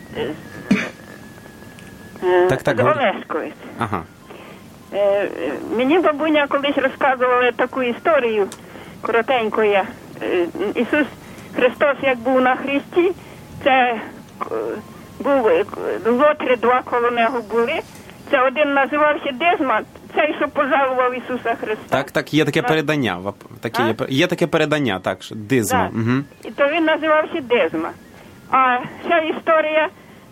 [SPEAKER 2] так, так,
[SPEAKER 12] з Олешковиць.
[SPEAKER 2] Ага.
[SPEAKER 12] Е, мені бабуня колись розказувала таку історію, коротенько я. Е, Ісус Христос, як був на хресті, це е, був лотри, два коло нього були. Це один називався Дизма, цей, що пожалував Ісуса Христа.
[SPEAKER 2] Так, так, є таке
[SPEAKER 12] так.
[SPEAKER 2] передання. Таке є, є таке передання, так, Дизма.
[SPEAKER 12] Так.
[SPEAKER 2] Угу.
[SPEAKER 12] І то він називався Дизма. А ця історія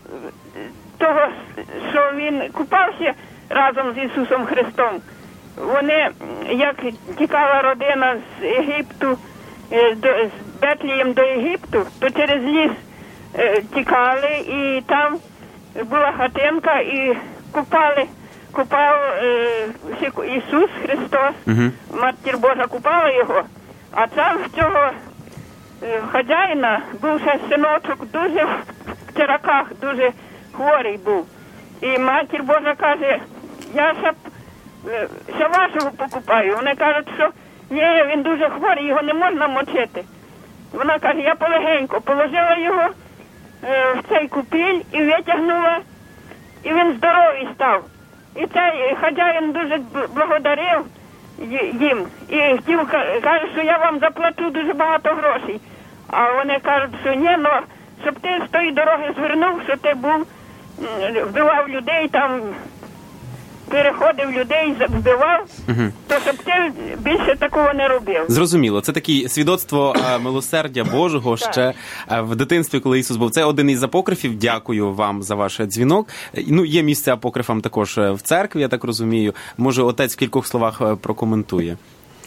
[SPEAKER 12] того, що він купався разом з Ісусом Христом, вони, як тікала родина з Єгипту, з Бетлієм до Єгипту, то через ліс тікали, і там була хатинка, і купали, купав е, Ісус Христос, uh-huh. Матір Божа купала його, а там в цього е, хазяїна був ще синочок дуже в тираках, дуже хворий був. І Матір Божа каже, я ще, е, ще вашого покупаю. Вони кажуть, що ні, він дуже хворий, його не можна мочити. Вона каже, я полегенько положила його е, в цей купіль і витягнула, і він здоровий став. І цей хазяїн дуже благодарив їм. І хотів, каже, що я вам заплачу дуже багато грошей. А вони кажуть, що ні, ну, щоб ти з тої дороги звернув, що ти був, вбивав людей, там, переходив людей, вбивав, угу. то щоб ти більше такого не робив.
[SPEAKER 2] Зрозуміло. Це таке свідоцтво милосердя Божого ще в дитинстві, коли Ісус був. Це один із апокрифів. Дякую вам за ваш дзвінок. Ну, є місце апокрифам також в церкві, я так розумію. Може, отець в кількох словах прокоментує.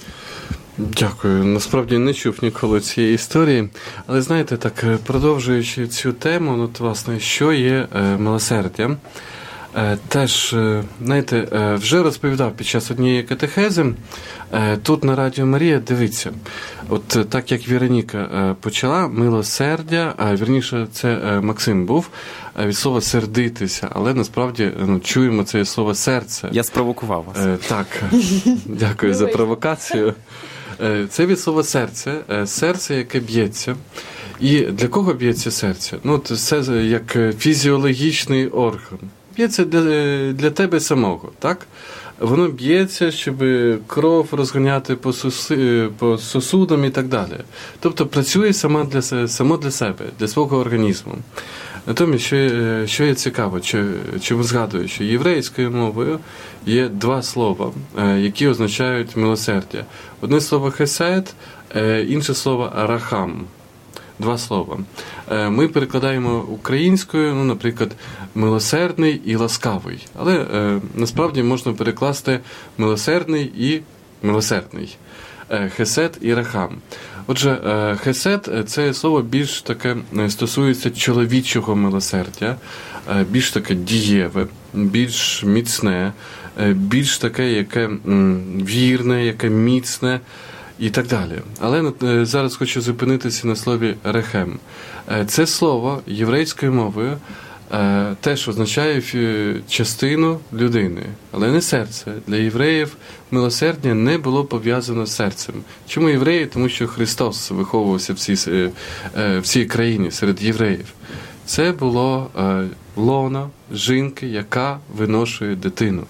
[SPEAKER 3] Дякую. Насправді не чув ніколи цієї історії. Але, знаєте, так, продовжуючи цю тему, ну, власне, що є милосердя? Теж, знаєте, вже розповідав під час однієї катехези, тут на Радіо Марія, дивіться, от так як Вероніка почала, милосердя, а вірніше це Максим був, від слова сердитися, але насправді ну, чуємо це слово серце.
[SPEAKER 2] Я спровокував вас.
[SPEAKER 3] Так, дякую за провокацію. Це від слова серце, серце, яке б'ється. І для кого б'ється серце? Ну, це як фізіологічний орган. Б'ється для, для тебе самого, так? Воно б'ється, щоб кров розганяти по, суси, по сосудам і так далі. Тобто працює сама для, само для себе, для свого організму. Натомість, що, що є цікаво, чому згадую, що єврейською мовою є два слова, які означають милосердя. Одне слово «хесед», інше слово «рахам». Два слова. Ми перекладаємо українською, ну, наприклад, милосердний і ласкавий. Але е, насправді можна перекласти милосердний і милосердний. Е, хесед і рахам. Отже, е, хесед – це слово більш таке стосується чоловічого милосердя, е, більш таке дієве, більш міцне, е, більш таке, яке м, вірне, яке міцне, і так далі. Але зараз хочу зупинитися на слові «рехем». Це слово єврейською мовою теж означає частину людини, але не серце. Для євреїв милосердя не було пов'язано з серцем. Чому євреї? Тому що Христос виховувався в цій, в цій країні серед євреїв. Це було лоно жінки, яка виношує дитину.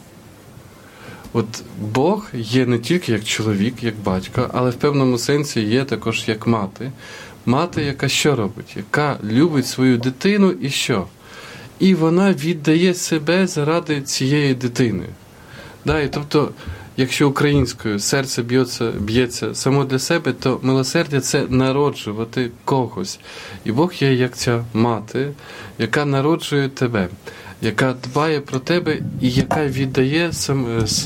[SPEAKER 3] От Бог є не тільки як чоловік, як батько, але в певному сенсі є також як мати. Мати, яка що робить? Яка любить свою дитину і що? І вона віддає себе заради цієї дитини. Да, і тобто, якщо українською серце б'ється, б'ється само для себе, то милосердя – це народжувати когось. І Бог є як ця мати, яка народжує тебе, яка дбає про тебе і яка віддає сам,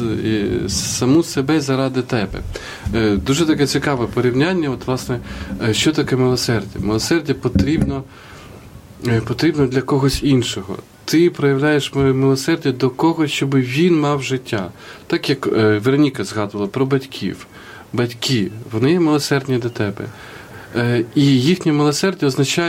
[SPEAKER 3] саму себе заради тебе. Дуже таке цікаве порівняння, от, власне, що таке милосердя. Милосердя потрібно, потрібно для когось іншого. Ти проявляєш милосердя до когось, щоб він мав життя. Так як Вероніка згадувала про батьків. Батьки, вони є милосердні до тебе. І їхнє милосердя означає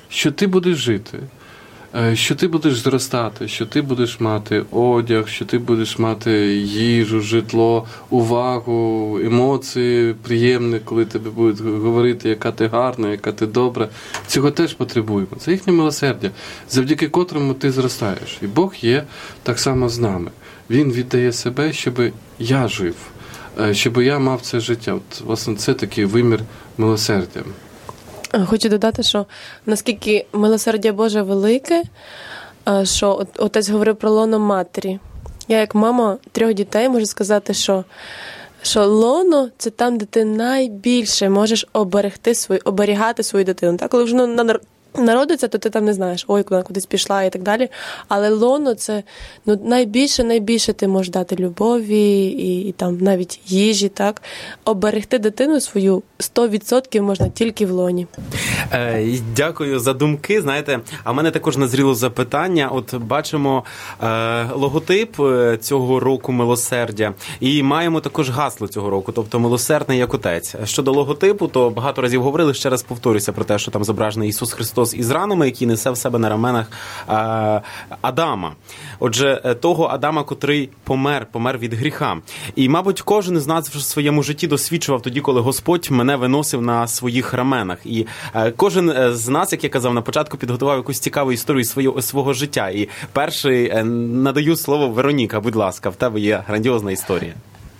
[SPEAKER 3] що ти будеш жити, що ти будеш зростати, що ти будеш мати одяг, що ти будеш мати їжу, житло, увагу, емоції приємні, коли тебе будуть говорити, яка ти гарна, яка ти добра. Цього теж потребуємо. Це їхнє милосердя, завдяки котрому ти зростаєш. І Бог є так само з нами. Він віддає себе, щоб я жив, щоб я мав це життя. От, власне, це такий вимір милосердя.
[SPEAKER 9] Хочу додати, що наскільки милосердя Боже велике, що отець говорив про лоно матері. Я як мама трьох дітей можу сказати, що, що лоно – це там, де ти найбільше можеш оберегти свою, оберігати свою дитину. Так? Коли вже ну, народиться, то ти там не знаєш, ой, вона кудись пішла і так далі. Але лоно – це ну, найбільше, найбільше ти можеш дати любові і, і там навіть їжі, так? Оберегти дитину свою сто відсотків можна тільки в лоні.
[SPEAKER 2] Е, дякую за думки. Знаєте, а в мене також назріло запитання. От бачимо е, логотип цього року милосердя і маємо також гасло цього року, тобто милосердний як отець. Щодо логотипу, то багато разів говорили, ще раз повторюся про те, що там зображений Ісус Христос із ранами, який несе в себе на раменах е, Адама. Отже, того Адама, котрий помер, помер від гріха. І, мабуть, кожен із нас в своєму житті досвідчував тоді, коли Господь мене виносив на своїх раменах. І е, кожен з нас, як я казав на початку, підготував якусь цікаву історію свого, свого життя. І перший е, надаю слово Вероніка, будь ласка, в тебе є грандіозна історія.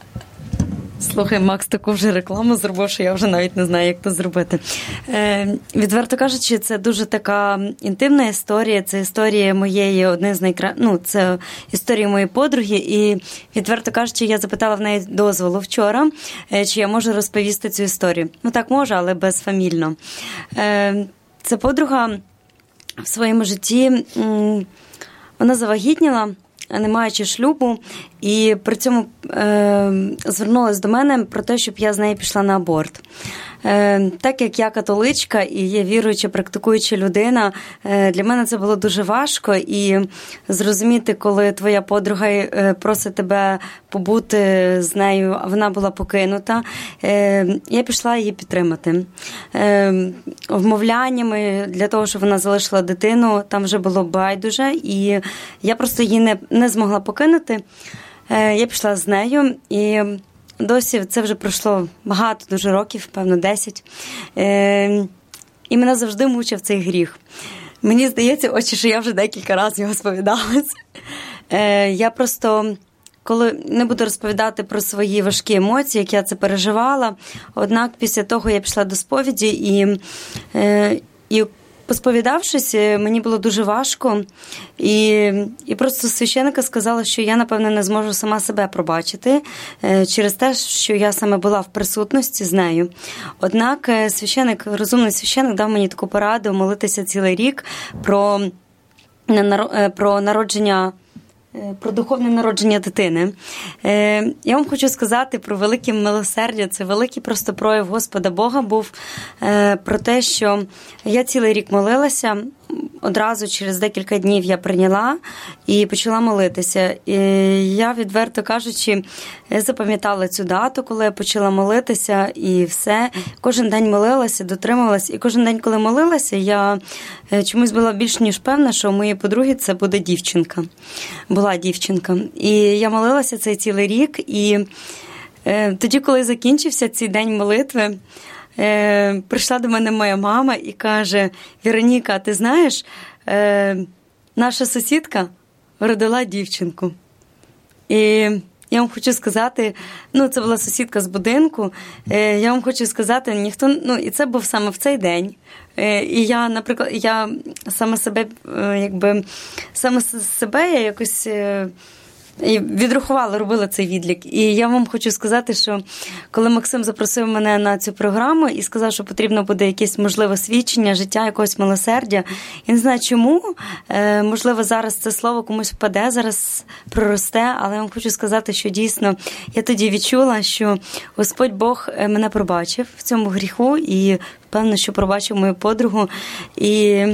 [SPEAKER 4] Слухай, Макс таку вже рекламу зробив, що я вже навіть не знаю, як це зробити. Е, відверто кажучи, це дуже така інтимна історія. Це історія моєї, одне з найкра... ну, це історія моєї подруги. І, відверто кажучи, я запитала в неї дозволу вчора, е, чи я можу розповісти цю історію. Ну, так можу, але безфамільно. Е, це подруга в своєму житті, м- вона завагітніла, не маючи шлюбу, і при цьому е, звернулася до мене про те, щоб я з нею пішла на аборт. Е, так як я католичка і є віруюча, практикуюча людина, е, для мене це було дуже важко, і зрозуміти, коли твоя подруга е, просить тебе побути з нею, а вона була покинута, е, я пішла її підтримати. Е, вмовляннями для того, щоб вона залишила дитину, там вже було байдуже, і я просто її не, не змогла покинути. Е, я пішла з нею, і досі це вже пройшло багато, дуже років, певно, десять. Е, і мене завжди мучив цей гріх. Мені здається, очі, що я вже декілька разів його сповідалася. Е, я просто, коли не буду розповідати про свої важкі емоції, як я це переживала, однак після того я пішла до сповіді, і, е, і посповідавшись, мені було дуже важко, і, і просто священника сказала, що я, напевно, не зможу сама себе пробачити через те, що я саме була в присутності з нею. Однак священик, розумний священик дав мені таку пораду молитися цілий рік про, про народження, про духовне народження дитини. Я вам хочу сказати про велике милосердя. Це великий просто прояв Господа Бога був про те, що я цілий рік молилася, одразу через декілька днів я прийняла і почала молитися. І я, відверто кажучи, запам'ятала цю дату, коли я почала молитися, і все. Кожен день молилася, дотримувалася. І кожен день, коли молилася, я чомусь була більш ніж певна, що у моєї подруги це буде дівчинка. Була дівчинка. І я молилася цей цілий рік, і тоді, коли закінчився цей день молитви, Е, прийшла до мене моя мама і каже: Вероніка, ти знаєш, е, наша сусідка родила дівчинку. І я вам хочу сказати, ну, це була сусідка з будинку, е, я вам хочу сказати, ніхто, ну, і це був саме в цей день. Е, і я, наприклад, я саме себе, е, якби, саме себе я якось... Е, І відрахувала, робила цей відлік. І я вам хочу сказати, що коли Максим запросив мене на цю програму і сказав, що потрібно буде якесь, можливо, свідчення, життя, якогось милосердя, я не знаю чому, е, можливо, зараз це слово комусь впаде, зараз проросте, але я вам хочу сказати, що дійсно я тоді відчула, що Господь Бог мене пробачив в цьому гріху і, певно, що пробачив мою подругу. І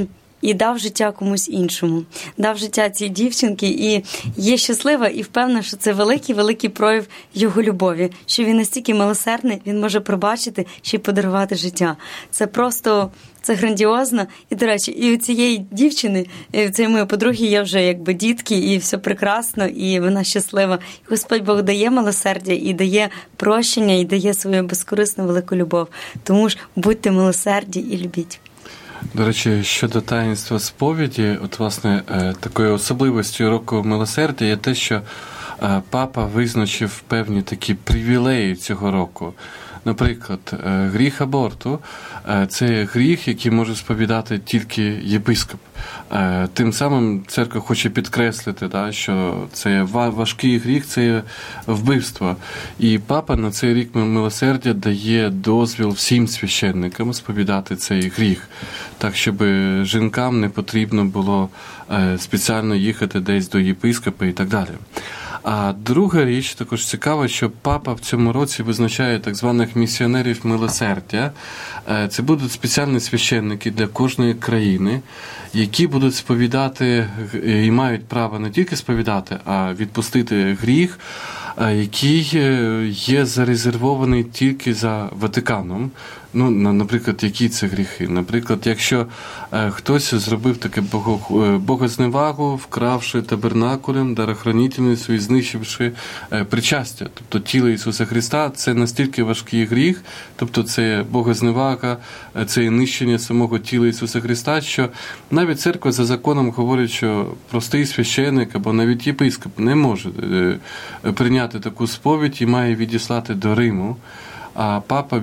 [SPEAKER 4] і дав життя комусь іншому. Дав життя цій дівчинці і є щаслива і впевнена, що це великий-великий прояв його любові, що він настільки милосердний, він може пробачити, ще й подарувати життя. Це просто... Це грандіозно. І, до речі, і у цієї дівчини, і у цієї моєї подруги є вже якби дітки, і все прекрасно, і вона щаслива. І Господь Бог дає милосердя, і дає прощення, і дає свою безкорисну велику любов. Тому ж будьте милосерді і любіть.
[SPEAKER 3] До речі, щодо таїнства сповіді, от, власне, такою особливістю року милосердя є те, що папа визначив певні такі привілеї цього року. Наприклад, гріх аборту – це гріх, який може сповідати тільки єпископ. Тим самим церква хоче підкреслити, що це важкий гріх, це вбивство. І папа на цей рік милосердя дає дозвіл всім священникам сповідати цей гріх. Так, щоб жінкам не потрібно було спеціально їхати десь до єпископа і так далі. А друга річ, також цікава, що папа в цьому році визначає так званих місіонерів милосердя. Це будуть спеціальні священники для кожної країни, які будуть сповідати і мають право не тільки сповідати, а відпустити гріх, який є зарезервований тільки за Ватиканом. Ну, наприклад, які це гріхи? Наприклад, якщо хтось зробив таке богозневагу, вкравши табернакулем, дарохранительницю і знищивши причастя, тобто тіло Ісуса Христа, це настільки важкий гріх, тобто це богозневага, це нищення самого тіла Ісуса Христа, що навіть церква за законом говорить, що простий священик або навіть єпископ не може прийняти таку сповідь і має відіслати до Риму. А папа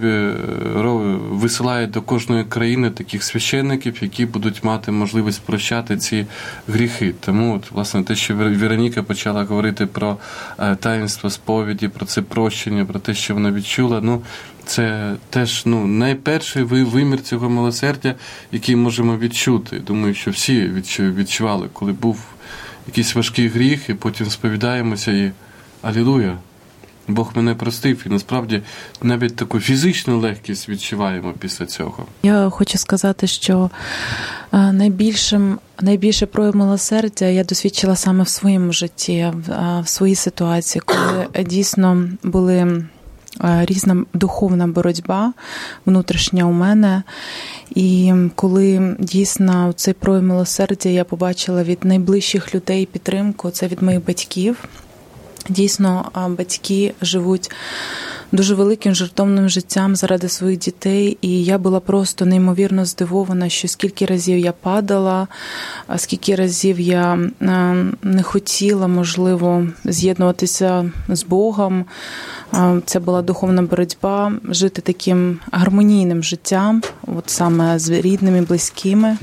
[SPEAKER 3] висилає до кожної країни таких священників, які будуть мати можливість прощати ці гріхи. Тому, от, власне, те, що Вероніка почала говорити про таїнство сповіді, про це прощення, про те, що вона відчула, ну, це теж ну, найперший вимір цього милосердя, який можемо відчути. Думаю, що всі відчували, коли був якийсь важкий гріх, і потім сповідаємося і алілуя! Бог мене простив, і насправді навіть таку фізичну легкість відчуваємо після цього.
[SPEAKER 6] Я хочу сказати, що найбільшим, найбільше прояв милосердя я досвідчила саме в своєму житті, в своїй ситуації, коли дійсно були різна духовна боротьба внутрішня у мене. І коли дійсно цей прояв милосердя я побачила від найближчих людей підтримку, це від моїх батьків. Дійсно, батьки живуть дуже великим жертовним життям заради своїх дітей, і я була просто неймовірно здивована, що скільки разів я падала, скільки разів я не хотіла, можливо, з'єднуватися з Богом. Це була духовна боротьба, жити таким гармонійним життям, от саме з рідними, близькими.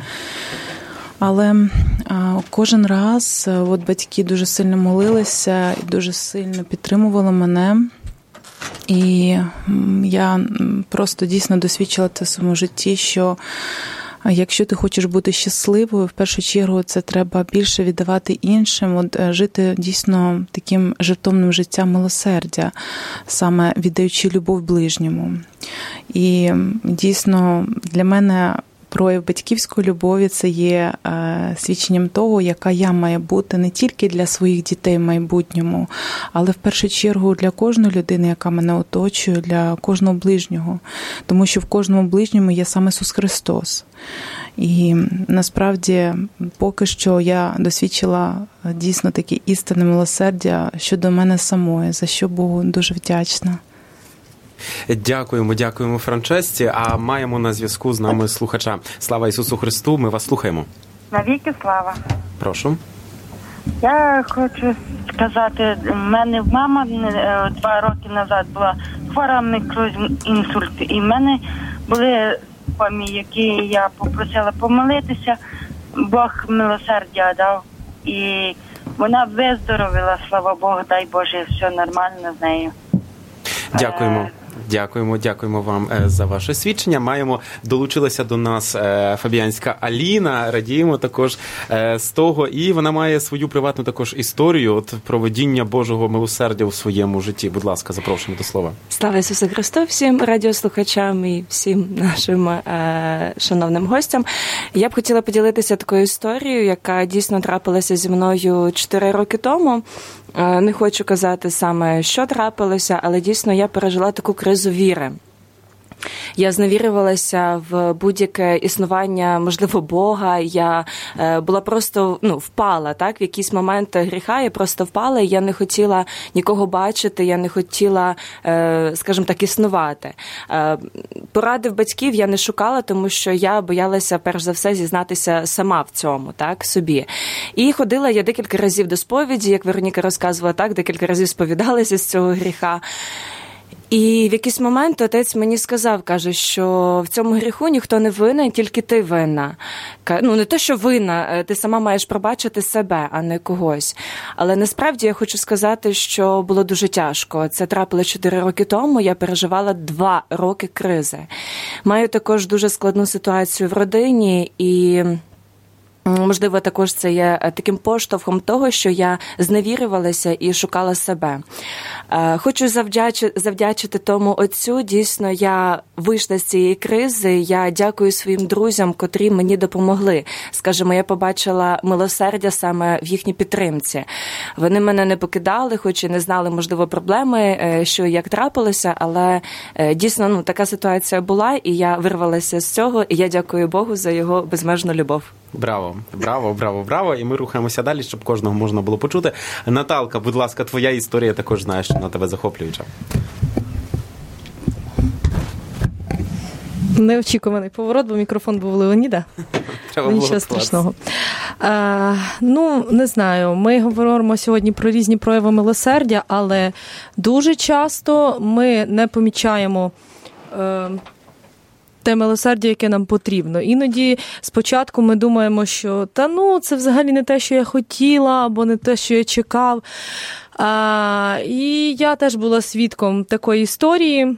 [SPEAKER 6] Але а, кожен раз от батьки дуже сильно молилися і дуже сильно підтримували мене. І я просто дійсно досвідчила це в своєму житті, що якщо ти хочеш бути щасливою, в першу чергу це треба більше віддавати іншим, от, жити дійсно таким жертовним життям милосердя, саме віддаючи любов ближньому. І дійсно для мене прояв батьківської любові – це є е, свідченням того, яка я маю бути не тільки для своїх дітей в майбутньому, але в першу чергу для кожної людини, яка мене оточує, для кожного ближнього. Тому що в кожному ближньому є сам Ісус Христос. І насправді поки що я досвідчила дійсно таке істинне милосердя щодо мене самої, за що Богу дуже вдячна.
[SPEAKER 2] Дякуємо, дякуємо, Франчесці. А маємо на зв'язку з нами слухача. Слава Ісусу Христу, ми вас слухаємо.
[SPEAKER 13] Навіки слава.
[SPEAKER 2] Прошу.
[SPEAKER 13] Я хочу сказати, в мене мама два роки назад була хвора мікроінсульт, і в мене були помі, які я попросила помолитися, Бог милосердя дав, і вона виздоровіла, слава Богу, дай Боже, все нормально з нею.
[SPEAKER 2] Дякуємо. Дякуємо, дякуємо вам за ваше свідчення. Маємо, долучилася до нас фабіянська Аліна, радіємо також з того, і вона має свою приватну також історію от проведіння Божого милосердя у своєму житті. Будь ласка, запрошуємо до слова.
[SPEAKER 14] Слава Ісусу Христу всім радіослухачам і всім нашим е- шановним гостям. Я б хотіла поділитися такою історією, яка дійсно трапилася зі мною чотири роки тому. Не хочу казати саме, що трапилося, але дійсно я пережила таку кризу віри. Я зневірювалася в будь-яке існування, можливо, Бога. Я е, була просто, ну, впала, так? В якісь моменти гріха я просто впала, і я не хотіла нікого бачити, я не хотіла, е, скажімо так, існувати. Е, поради в батьків я не шукала, тому що я боялася, перш за все, зізнатися сама в цьому, так, собі. І ходила я декілька разів до сповіді, як Вероніка розказувала, так, декілька разів сповідалася з цього гріха. І в якийсь момент отець мені сказав, каже, що в цьому гріху ніхто не винен, тільки ти винна. Ну, не те, що винна, ти сама маєш пробачити себе, а не когось. Але насправді я хочу сказати, що було дуже тяжко. Це трапило чотири роки тому, я переживала два роки кризи. Маю також дуже складну ситуацію в родині і... Можливо, також це є таким поштовхом того, що я зневірювалася і шукала себе. Хочу завдячити, завдячити тому отцю. Дійсно, я вийшла з цієї кризи. Я дякую своїм друзям, котрі мені допомогли. Скажімо, я побачила милосердя саме в їхній підтримці. Вони мене не покидали, хоч і не знали, можливо, проблеми, що і як трапилося, але дійсно, ну, така ситуація була, і я вирвалася з цього, і я дякую Богу за його безмежну любов.
[SPEAKER 2] Браво, браво, браво, браво. І ми рухаємося далі, щоб кожного можна було почути. Наталка, будь ласка, твоя історія також, знаєш, що на тебе захоплююча.
[SPEAKER 7] Неочікуваний поворот, бо мікрофон був у Леоніда. Нічого страшного. А, ну, не знаю, ми говоримо сьогодні про різні прояви милосердя, але дуже часто ми не помічаємо е, те милосердя, яке нам потрібно. Іноді спочатку ми думаємо, що та ну, це взагалі не те, що я хотіла, або не те, що я чекав. А, і я теж була свідком такої історії.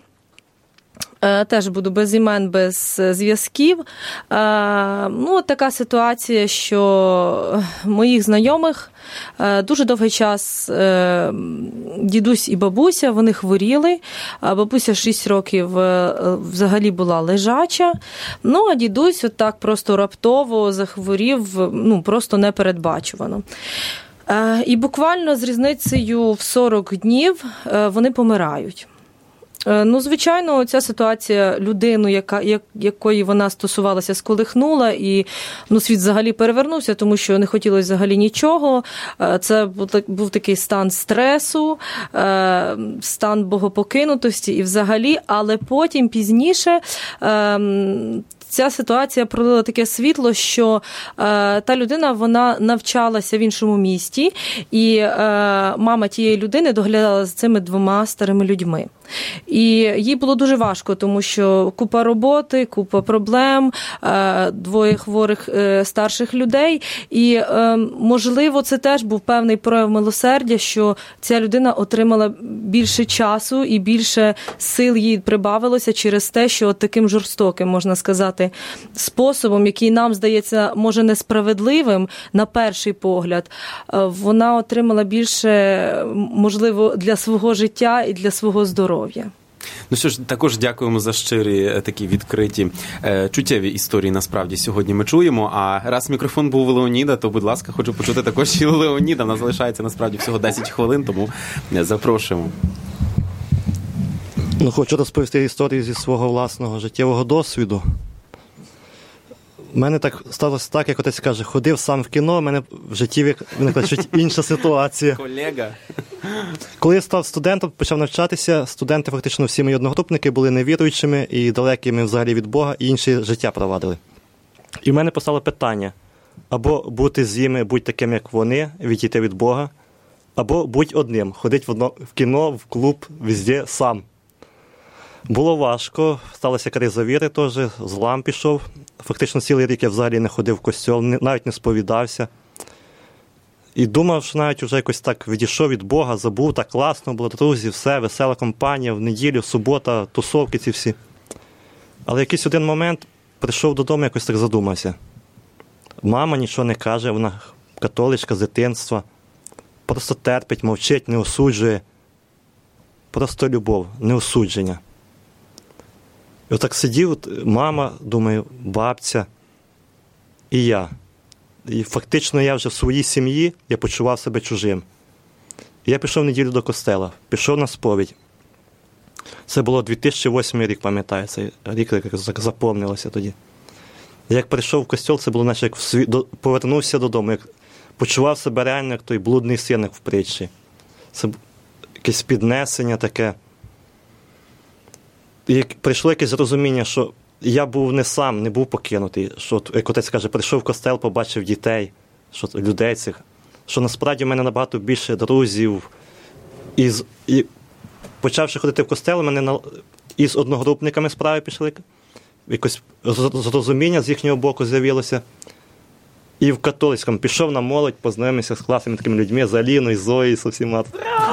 [SPEAKER 7] Теж буду без імен, без зв'язків. Ну, така ситуація, що моїх знайомих дуже довгий час дідусь і бабуся, вони хворіли. Бабуся шість років взагалі була лежача. Ну, а дідусь отак просто раптово захворів, ну, просто непередбачувано. І буквально з різницею в сорок днів вони помирають. Ну, звичайно, ця ситуація людину, яка, як, якої вона стосувалася, сколихнула, і ну, світ взагалі перевернувся, тому що не хотілося взагалі нічого. Це був, був такий стан стресу, стан богопокинутості і взагалі, але потім, пізніше, ця ситуація пролила таке світло, що е, та людина, вона навчалася в іншому місті, і е, мама тієї людини доглядала за цими двома старими людьми. І їй було дуже важко, тому що купа роботи, купа проблем, е, двоє хворих е, старших людей. І, е, можливо, це теж був певний прояв милосердя, що ця людина отримала більше часу і більше сил їй прибавилося через те, що от таким жорстоким, можна сказати, способом, який нам здається, може, несправедливим на перший погляд, вона отримала більше, можливо, для свого життя і для свого здоров'я.
[SPEAKER 2] Ну що ж, також дякуємо за щирі, такі відкриті, чуттєві історії, насправді, сьогодні ми чуємо. А раз мікрофон був у Леоніда, то, будь ласка, хочу почути також і у Леоніда. У нас залишається, насправді, всього десять хвилин, тому запрошуємо.
[SPEAKER 5] Ну, хочу розповісти історію зі свого власного життєвого досвіду. У мене так сталося так, як отець каже, ходив сам в кіно, у мене в житті виникла чуть інша ситуація.
[SPEAKER 2] Колега.
[SPEAKER 5] Коли я став студентом, почав навчатися, студенти, фактично всі мої одногрупники, були невіруючими і далекими взагалі від Бога, і інше життя провадили. І в мене постало питання, або бути з ними, будь таким, як вони, відійти від Бога, або будь одним, ходити в, одно, в кіно, в клуб, везде сам. Було важко, сталася криза віри теж, злам пішов. Фактично цілий рік я взагалі не ходив в костьол, навіть не сповідався. І думав, що навіть вже якось так відійшов від Бога, забув, так класно було, друзі, все, весела компанія, в неділю, субота, тусовки ці всі. Але якийсь один момент прийшов додому, якось так задумався. Мама нічого не каже, вона католичка з дитинства, просто терпить, мовчить, не осуджує. Просто любов, не осудження. І отак сидів, мама, думаю, бабця і я. І фактично я вже в своїй сім'ї, я почував себе чужим. І я пішов в неділю до костела, пішов на сповідь. Це було дві тисячі восьмий рік, пам'ятаю, цей рік як заповнилося тоді. Як прийшов в костел, це було наче як в сві... повернувся додому, як почував себе реально, як той блудний син, як в притчі. Це якесь піднесення таке. І прийшло якесь зрозуміння, що я був не сам, не був покинутий. Що, як отець каже, прийшов в костел, побачив дітей, що, людей цих. Що насправді в мене набагато більше друзів. І, і почавши ходити в костел, у мене на, і з одногрупниками справи пішли. Якось зрозуміння з їхнього боку з'явилося. І в католицькому пішов на молодь, познайомився з класними такими людьми, з Аліною, з Зоєю, з усіма.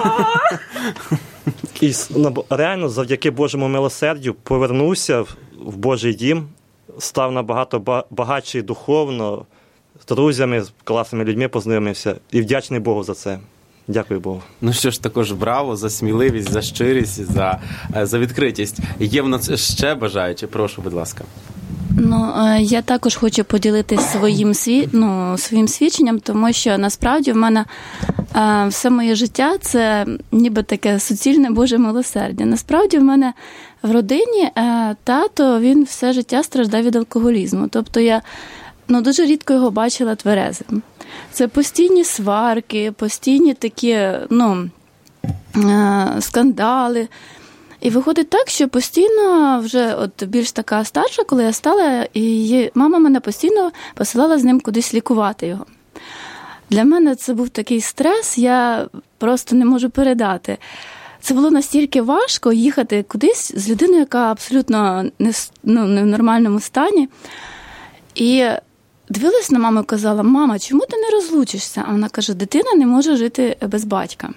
[SPEAKER 5] І реально завдяки Божому милосердю повернувся в Божий дім, став набагато багатший духовно, з друзями, з класними людьми познайомився. І вдячний Богу за це. Дякую Богу.
[SPEAKER 2] Ну що ж, також браво за сміливість, за щирість, за, за відкритість. Є в нас ще бажаючі? Прошу, будь ласка.
[SPEAKER 10] Ну, я також хочу поділитися своїм, сві... ну, своїм свідченням, тому що насправді в мене е, все моє життя – це ніби таке суцільне Боже милосердя. Насправді в мене в родині е, тато, він все життя страждав від алкоголізму. Тобто я ну, дуже рідко його бачила тверезим. Це постійні сварки, постійні такі ну, е, скандали. І виходить так, що постійно, вже от більш така старша, коли я стала, і мама мене постійно посилала з ним кудись лікувати його. Для мене це був такий стрес, я просто не можу передати. Це було настільки важко їхати кудись з людиною, яка абсолютно не, ну, не в нормальному стані. І дивилась на маму і казала: мама, чому ти не розлучишся? А вона каже: дитина не може жити без батька.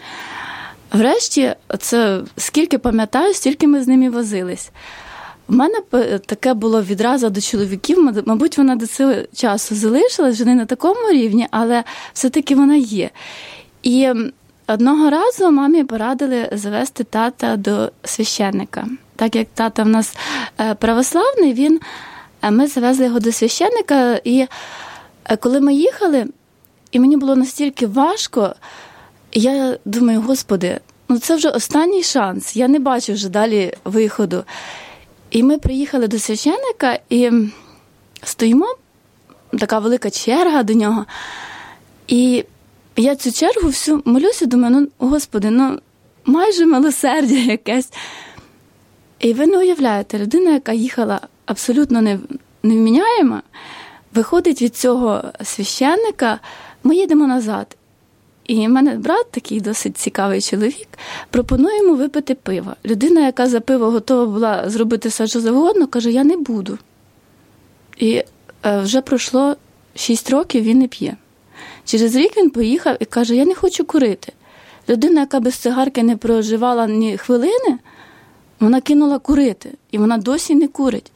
[SPEAKER 10] Врешті, це скільки пам'ятаю, стільки ми з ними возились. У мене таке було відразу до чоловіків, мабуть, вона до цього часу залишилась, вже не на такому рівні, але все-таки вона є. І одного разу мамі порадили завести тата до священника. Так як тата в нас православний, він, ми завезли його до священника, і коли ми їхали, і мені було настільки важко, я думаю: Господи, ну це вже останній шанс, я не бачу вже далі виходу. І ми приїхали до священника, і стоїмо, така велика черга до нього. І я цю чергу всю молюся, думаю: ну, Господи, ну майже милосердя якесь. І ви не уявляєте, людина, яка їхала абсолютно невміняєма, виходить від цього священника, ми їдемо назад. І в мене брат, такий досить цікавий чоловік, пропонує йому випити пиво. Людина, яка за пиво готова була зробити все, що завгодно, каже: я не буду. І вже пройшло шість років, він не п'є. Через рік він поїхав і каже: я не хочу курити. Людина, яка без цигарки не проживала ні хвилини, вона кинула курити. І вона досі не курить.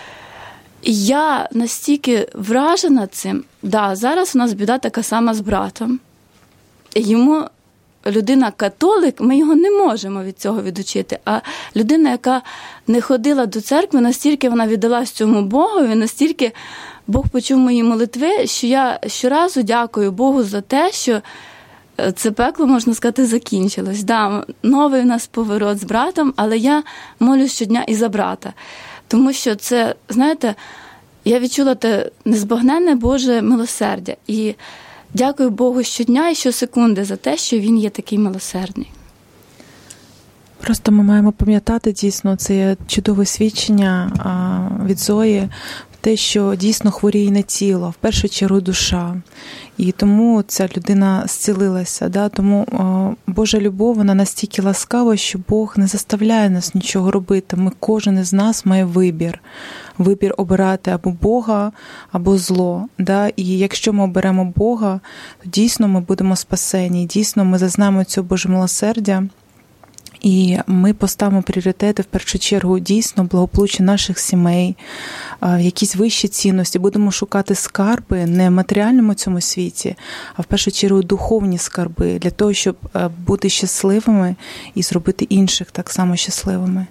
[SPEAKER 10] І я настільки вражена цим. Да, зараз у нас біда така сама з братом. Йому, людина католик, ми його не можемо від цього відучити. А людина, яка не ходила до церкви, настільки вона віддалась цьому Богові, настільки Бог почув мої молитви, що я щоразу дякую Богу за те, що це пекло, можна сказати, закінчилось. Да, новий у нас поворот з братом, але я молю щодня і за брата. Тому що це, знаєте, я відчула те незбагненне Боже милосердя. І дякую Богу щодня і щосекунди за те, що Він є такий милосердний.
[SPEAKER 6] Просто ми маємо пам'ятати дійсно це чудове свідчення від Зої, те, що дійсно хворіє не тіло, в першу чергу душа. І тому ця людина зцілилася. Да? Тому о, Божа любов, вона настільки ласкава, що Бог не заставляє нас нічого робити. Ми, кожен із нас має вибір. Вибір обирати або Бога, або зло. Да? І якщо ми оберемо Бога, то дійсно ми будемо спасені, дійсно ми зазнаємо цього Божого милосердя. І ми поставимо пріоритети, в першу чергу, дійсно, благополуччя наших сімей, якісь вищі цінності. Будемо шукати скарби не в матеріальному цьому світі, а в першу чергу духовні скарби, для того, щоб бути щасливими і зробити інших так само щасливими.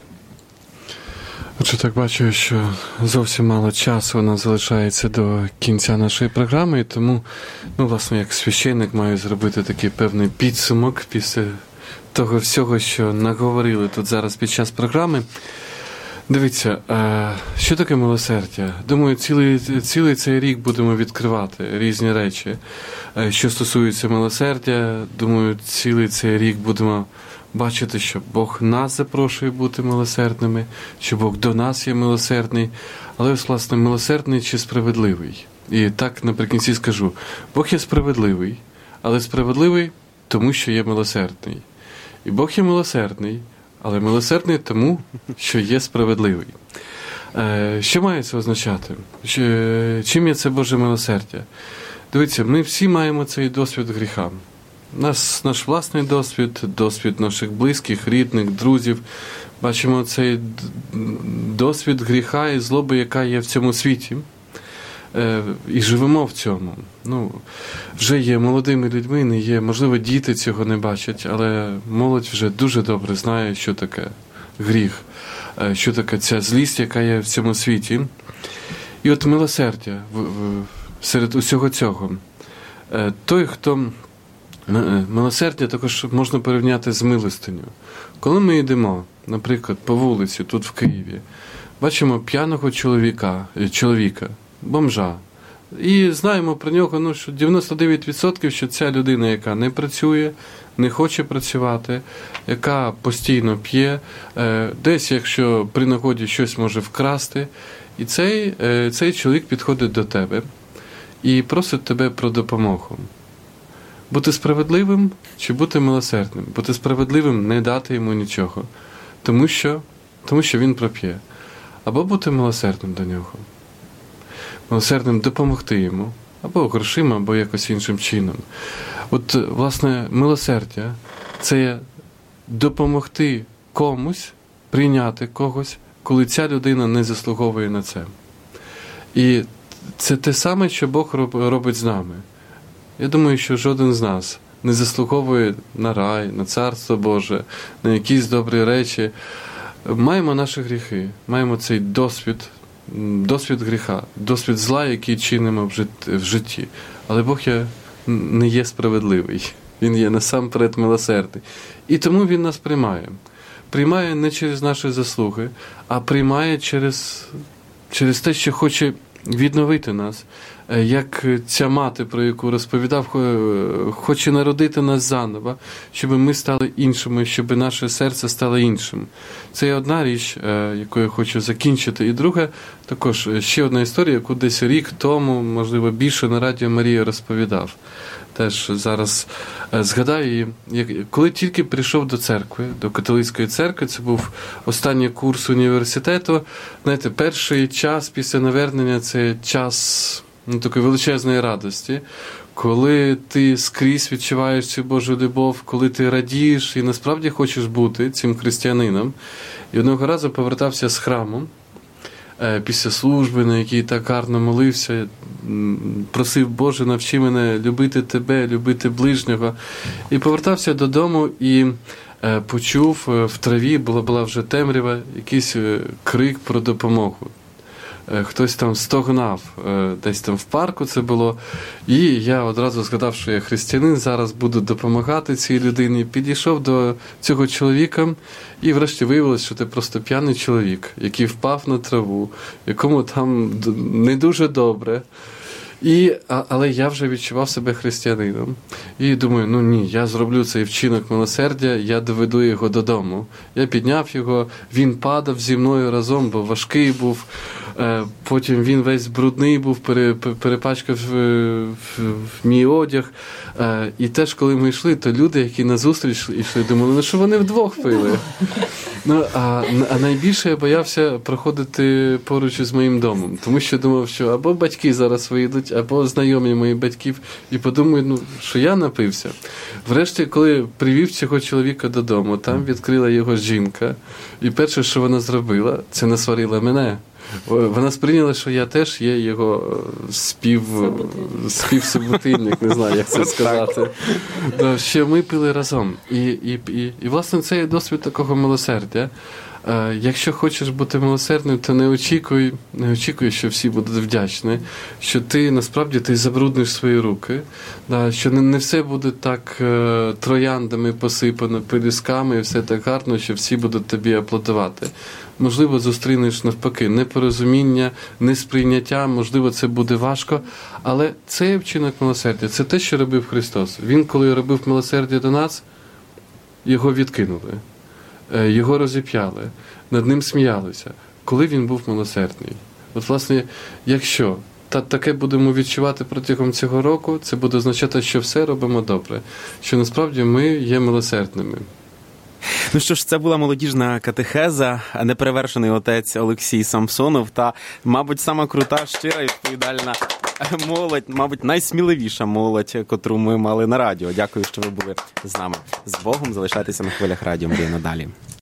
[SPEAKER 3] Отже, так бачу, що зовсім мало часу у нас залишається до кінця нашої програми, і тому, ну, власне, як священник маю зробити такий певний підсумок після того всього, що наговорили тут зараз під час програми. Дивіться, що таке милосердя? Думаю, цілий, цілий цей рік будемо відкривати різні речі. Що стосується милосердя, думаю, цілий цей рік будемо бачити, що Бог нас запрошує бути милосердними, що Бог до нас є милосердний, але, власне, милосердний чи справедливий. І так наприкінці скажу, Бог є справедливий, але справедливий тому, що є милосердний. І Бог є милосердний, але милосердний тому, що є справедливий. Що має це означати? Чим є це Боже милосердя? Дивіться, ми всі маємо цей досвід гріха. Наш, наш власний досвід, досвід наших близьких, рідних, друзів. Бачимо цей досвід гріха і злоби, яка є в цьому світі. І живемо в цьому. Ну, вже є молодими людьми, не є, можливо, діти цього не бачать, але молодь вже дуже добре знає, що таке гріх, що таке ця злість, яка є в цьому світі. І от милосердя серед усього цього. Той, хто... Милосердя також можна порівняти з милостиню. Коли ми йдемо, наприклад, по вулиці, тут в Києві, бачимо п'яного чоловіка, чоловіка, бомжа. І знаємо про нього, ну, що дев'яносто дев'ять відсотків, що ця людина, яка не працює, не хоче працювати, яка постійно п'є, десь, якщо при нагоді щось може вкрасти. І цей, цей чоловік підходить до тебе і просить тебе про допомогу. Бути справедливим чи бути милосердним? Бути справедливим – не дати йому нічого, тому що, тому що він проп'є. Або бути милосердним до нього. Милосердним допомогти йому, або грошима, або якось іншим чином. От, власне, милосердя – це допомогти комусь, прийняти когось, коли ця людина не заслуговує на це. І це те саме, що Бог робить з нами. Я думаю, що жоден з нас не заслуговує на рай, на Царство Боже, на якісь добрі речі. Маємо наші гріхи, маємо цей досвід, досвід гріха, досвід зла, який чинимо в житті. Але Бог є, не є справедливий. Він є насамперед милосердний. І тому Він нас приймає. Приймає не через наші заслуги, а приймає через, через те, що хоче відновити нас. Як ця мати, про яку розповідав, хоче народити нас заново, щоб ми стали іншими, щоб наше серце стало іншим. Це є одна річ, яку я хочу закінчити. І друга, також ще одна історія, яку десь рік тому, можливо, більше на Радіо Марія розповідав. Теж зараз згадаю її. Коли тільки прийшов до церкви, до католицької церкви, це був останній курс університету, знаєте, перший час після навернення – це час, ну, такої величезної радості, коли ти скрізь відчуваєш цю Божу любов, коли ти радієш і насправді хочеш бути цим християнином. І одного разу повертався з храму, після служби, на якій так гарно молився, просив, Боже, навчи мене любити тебе, любити ближнього. І повертався додому і почув в траві, була, була вже темрява, якийсь крик про допомогу. Хтось там стогнав, десь там в парку це було. І я одразу згадав, що я християнин, зараз буду допомагати цій людині. Підійшов до цього чоловіка і врешті виявилось, що це просто п'яний чоловік, який впав на траву, якому там не дуже добре. І, а, але я вже відчував себе християнином. І думаю, ну ні, я зроблю цей вчинок милосердя, я доведу його додому. Я підняв його, він падав зі мною разом, бо важкий був. Потім він весь брудний був, перепачкав в, в, в мій одяг. І теж, коли ми йшли, то люди, які назустріч йшли, думали, ну що вони вдвох пили. Ну, а, а найбільше я боявся проходити поруч із моїм домом, тому що думав, що або батьки зараз вийдуть, або знайомі моїх батьків, і подумають, ну, що я напився. Врешті, коли привів цього чоловіка додому, там відкрила його жінка, і перше, що вона зробила, це насварила мене. Вона сприйняла, що я теж є його спів, співсобутильник, не знаю, як це сказати. Що ми пили разом. І, і, і, і власне, це є досвід такого милосердя. Якщо хочеш бути милосердним, то не очікуй, не очікуй, що всі будуть вдячні, що ти, насправді, ти забрудниш свої руки, що не, не все буде так трояндами посипано, пелюсками, і все так гарно, що всі будуть тобі аплодувати. Можливо, зустрінеш навпаки непорозуміння, несприйняття, можливо, це буде важко, але це є вчинок милосердя, це те, що робив Христос. Він, коли робив милосердя до нас, його відкинули. Його розіп'яли, над ним сміялися, коли він був милосердний. От, власне, якщо та, таке будемо відчувати протягом цього року, це буде означати, що все робимо добре, що насправді ми є милосердними.
[SPEAKER 2] Ну що ж, це була молодіжна катехеза, неперевершений отець Олексій Самсонов та, мабуть, сама крута, щира і відповідальна молодь, мабуть, найсміливіша молодь, котру ми мали на радіо. Дякую, що ви були з нами. З Богом, залишайтеся на хвилях Радіо Мрія надалі.